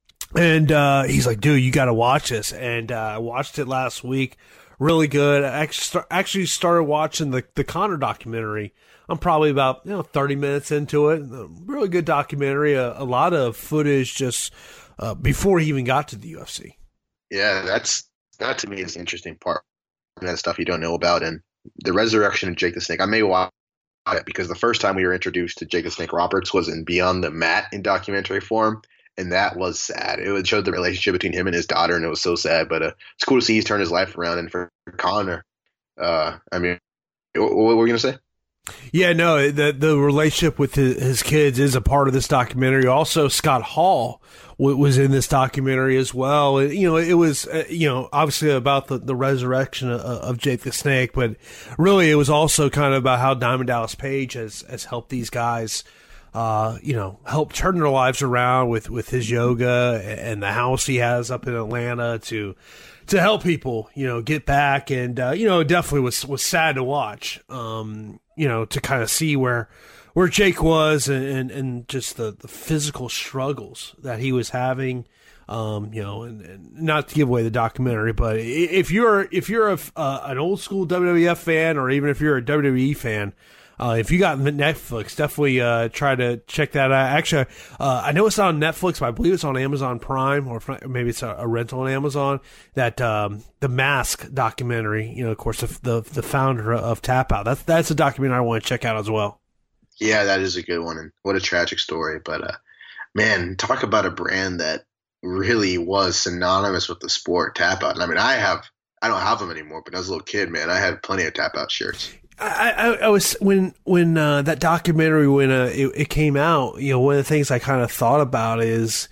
and uh, he's like, dude, you got to watch this. And uh, I watched it last week. Really good. I actually, start, actually started watching the the Conor documentary. I'm probably about you know thirty minutes into it. Really good documentary. A, a lot of footage just uh, before he even got to the U F C. Yeah, that's that to me is the interesting part. That stuff you don't know about, and the resurrection of Jake the Snake. I may watch it because the first time we were introduced to Jake the Snake Roberts was in Beyond the Mat in documentary form, and that was sad. It showed the relationship between him and his daughter, and it was so sad. But uh, it's cool to see he's turned his life around. And for Conor, uh, I mean, what, what were you gonna say? Yeah, no, the the relationship with his, his kids is a part of this documentary. Also, Scott Hall w- was in this documentary as well. And, you know, it was, uh, you know, obviously about the, the resurrection of, of Jake the Snake, but really it was also kind of about how Diamond Dallas Page has, has helped these guys, uh, you know, help turn their lives around with, with his yoga and the house he has up in Atlanta to to help people, you know, get back. And, uh, you know, it definitely was, was sad to watch, um, you know, to kind of see where, where Jake was and, and, and just the, the physical struggles that he was having, um, you know, and, and not to give away the documentary, but if you're, if you're a, uh, an old school W W F fan, or even if you're a W W E fan, Uh, if you got Netflix, definitely uh, try to check that out. Actually, uh, I know it's not on Netflix, but I believe it's on Amazon Prime, or if not, maybe it's a, a rental on Amazon. That um, the Mask documentary, you know, of course, the the, the founder of Tap Out. That's that's a documentary I want to check out as well. Yeah, that is a good one, and what a tragic story. But uh, man, talk about a brand that really was synonymous with the sport, Tap Out. And I mean, I have I don't have them anymore, but as a little kid, man, I had plenty of Tap Out shirts. I, I, I was when when uh, that documentary when uh, it, it came out. You know, one of the things I kind of thought about is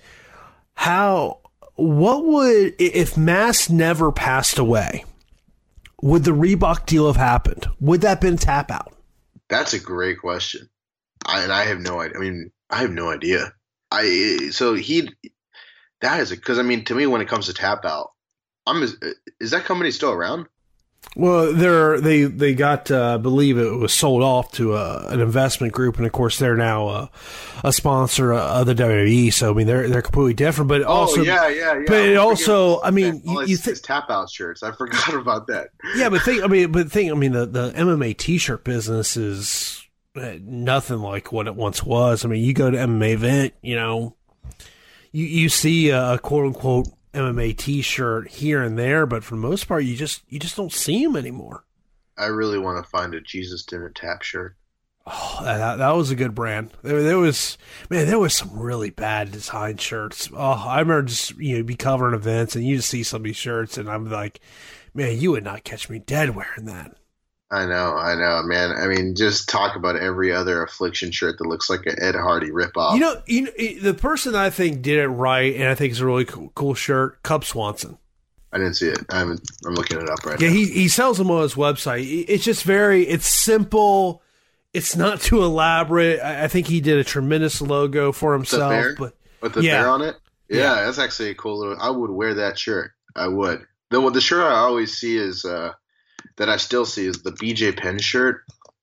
how what would if Mask never passed away, would the Reebok deal have happened? Would that have been Tap Out? That's a great question, I, and I have no idea. I mean, I have no idea. I so he that is because I mean to me when it comes to Tap Out, I'm is, is that company still around? Well, they're, they they got, uh, I believe it was sold off to a, an investment group, and of course they're now uh, a sponsor of the W W E. So I mean, they're they're completely different. But oh also, yeah, yeah, yeah. But it also, I mean, you, you think Tap Out shirts. I forgot about that. Yeah, but think, I mean, but think, I mean, the the M M A T-shirt business is nothing like what it once was. I mean, you go to M M A event, you know, you you see a quote unquote M M A T-shirt here and there, but for the most part, you just you just don't see them anymore. I really want to find a Jesus Didn't Tap shirt. Oh, that, that was a good brand. There, there was man, there was some really bad design shirts. Oh, I remember just you know be covering events and you just see some of these shirts, and I'm like, man, you would not catch me dead wearing that. I know, I know, man. I mean, just talk about every other Affliction shirt that looks like an Ed Hardy ripoff. You know, you know, the person I think did it right, and I think it's a really cool, cool shirt, Cub Swanson. I didn't see it. I haven't, I'm looking it up right yeah, now. Yeah, he he sells them on his website. It's just very, it's simple. It's not too elaborate. I, I think he did a tremendous logo for himself. The bear? But with the yeah. bear on it? Yeah, Yeah. that's actually a cool little. I would wear that shirt. I would. The the shirt I always see is uh, that I still see is the B J Penn shirt.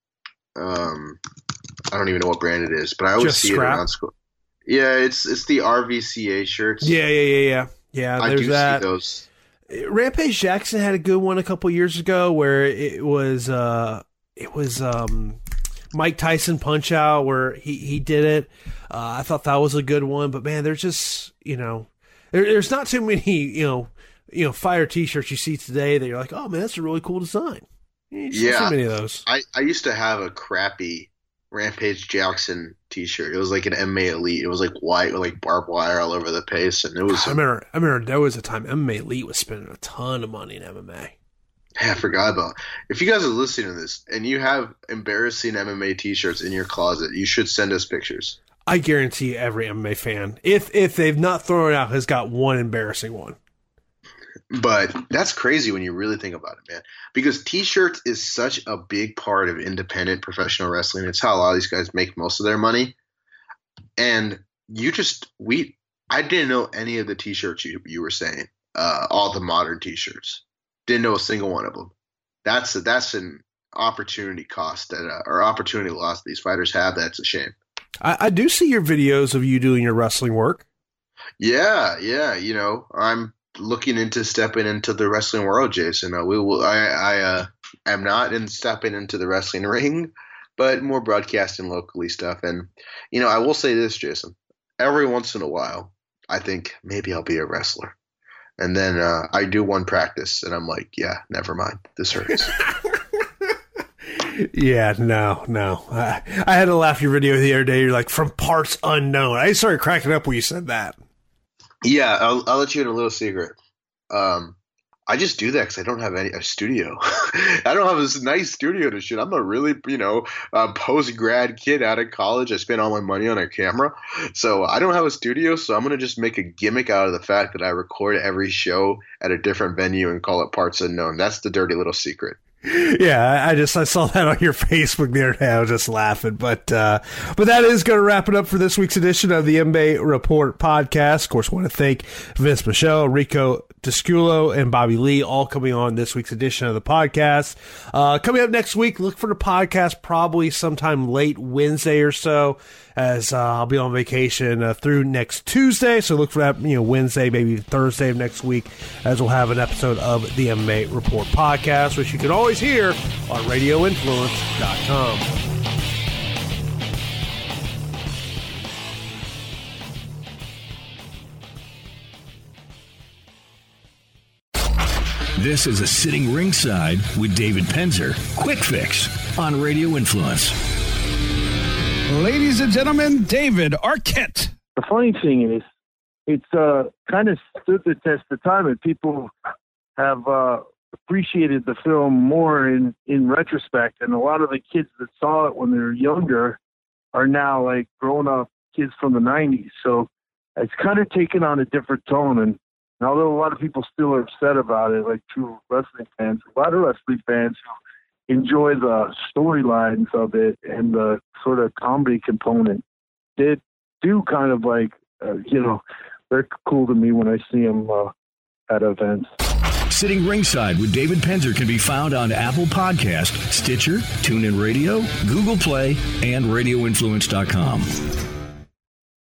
Um, I don't even know what brand it is, but I always Just see scrap? it around school. Yeah, it's it's the R V C A shirts. Yeah, yeah, yeah, yeah. Yeah, I there's do that. see those. Rampage Jackson had a good one a couple years ago where it was uh it was um Mike Tyson Punch Out where he, he did it. Uh, I thought that was a good one, but man, there's just you know there, there's not too many you know you know fire T-shirts you see today that you're like, oh man, that's a really cool design. You just Yeah, don't see many of those. I, I used to have a crappy Rampage Jackson T-shirt. It was like an M M A Elite. It was like white with like barbed wire all over the face, and it was. I remember, I remember there was a time M M A Elite was spending a ton of money in M M A. I forgot about. If you guys are listening to this and you have embarrassing M M A T-shirts in your closet, you should send us pictures. I guarantee every M M A fan, if if they've not thrown it out, has got one embarrassing one. But that's crazy when you really think about it, man. Because T-shirts is such a big part of independent professional wrestling. It's how a lot of these guys make most of their money. And you just we I didn't know any of the T-shirts you you were saying. Uh, all the modern T-shirts. Didn't know a single one of them. That's a, that's an opportunity cost that uh, or opportunity loss these fighters have. That's a shame. I, I do see your videos of you doing your wrestling work. Yeah, yeah. You know, I'm looking into stepping into the wrestling world, Jason. Uh, we will. I, I uh, am not in stepping into the wrestling ring, but more broadcasting locally stuff. And you know, I will say this, Jason. Every once in a while, I think maybe I'll be a wrestler, and then uh, I do one practice, and I'm like, yeah, never mind. This hurts. Yeah, no, no. I, I had to laugh your video the other day. You're like, from parts unknown. I started cracking up when you said that. Yeah, I'll, I'll let you in a little secret. Um, I just do that because I don't have any a studio. I don't have this nice studio to shoot. I'm a really, you know, uh, post-grad kid out of college. I spent all my money on a camera. So I don't have a studio, so I'm going to just make a gimmick out of the fact that I record every show at a different venue and call it Parts Unknown. That's the dirty little secret. Yeah, I just I saw that on your Facebook the other day. I was just laughing, but uh, but that is going to wrap it up for this week's edition of the M B A Report podcast. Of course, I want to thank Vince Michelle, Rico Disculo, and Bobby Lee, all coming on this week's edition of the podcast. Uh, coming up next week, look for the podcast probably sometime late Wednesday or so, as uh, I'll be on vacation uh, through next Tuesday. So look for that, you know, Wednesday, maybe Thursday of next week, as we'll have an episode of the M B A Report podcast, which you can always hear on radio influence dot com. This is a Sitting Ringside with David Penzer. Quick Fix on Radio Influence. Ladies and gentlemen, David Arquette. The funny thing is, it's uh, kind of stood the test of time, and people have uh, appreciated the film more in, in retrospect. And a lot of the kids that saw it when they were younger are now like grown-up kids from the nineties. So it's kind of taken on a different tone. And And although a lot of people still are upset about it, like true wrestling fans, a lot of wrestling fans who enjoy the storylines of it and the sort of comedy component, they do kind of like, uh, you know, they're cool to me when I see them uh, at events. Sitting Ringside with David Penzer can be found on Apple Podcast, Stitcher, TuneIn Radio, Google Play, and radio influence dot com.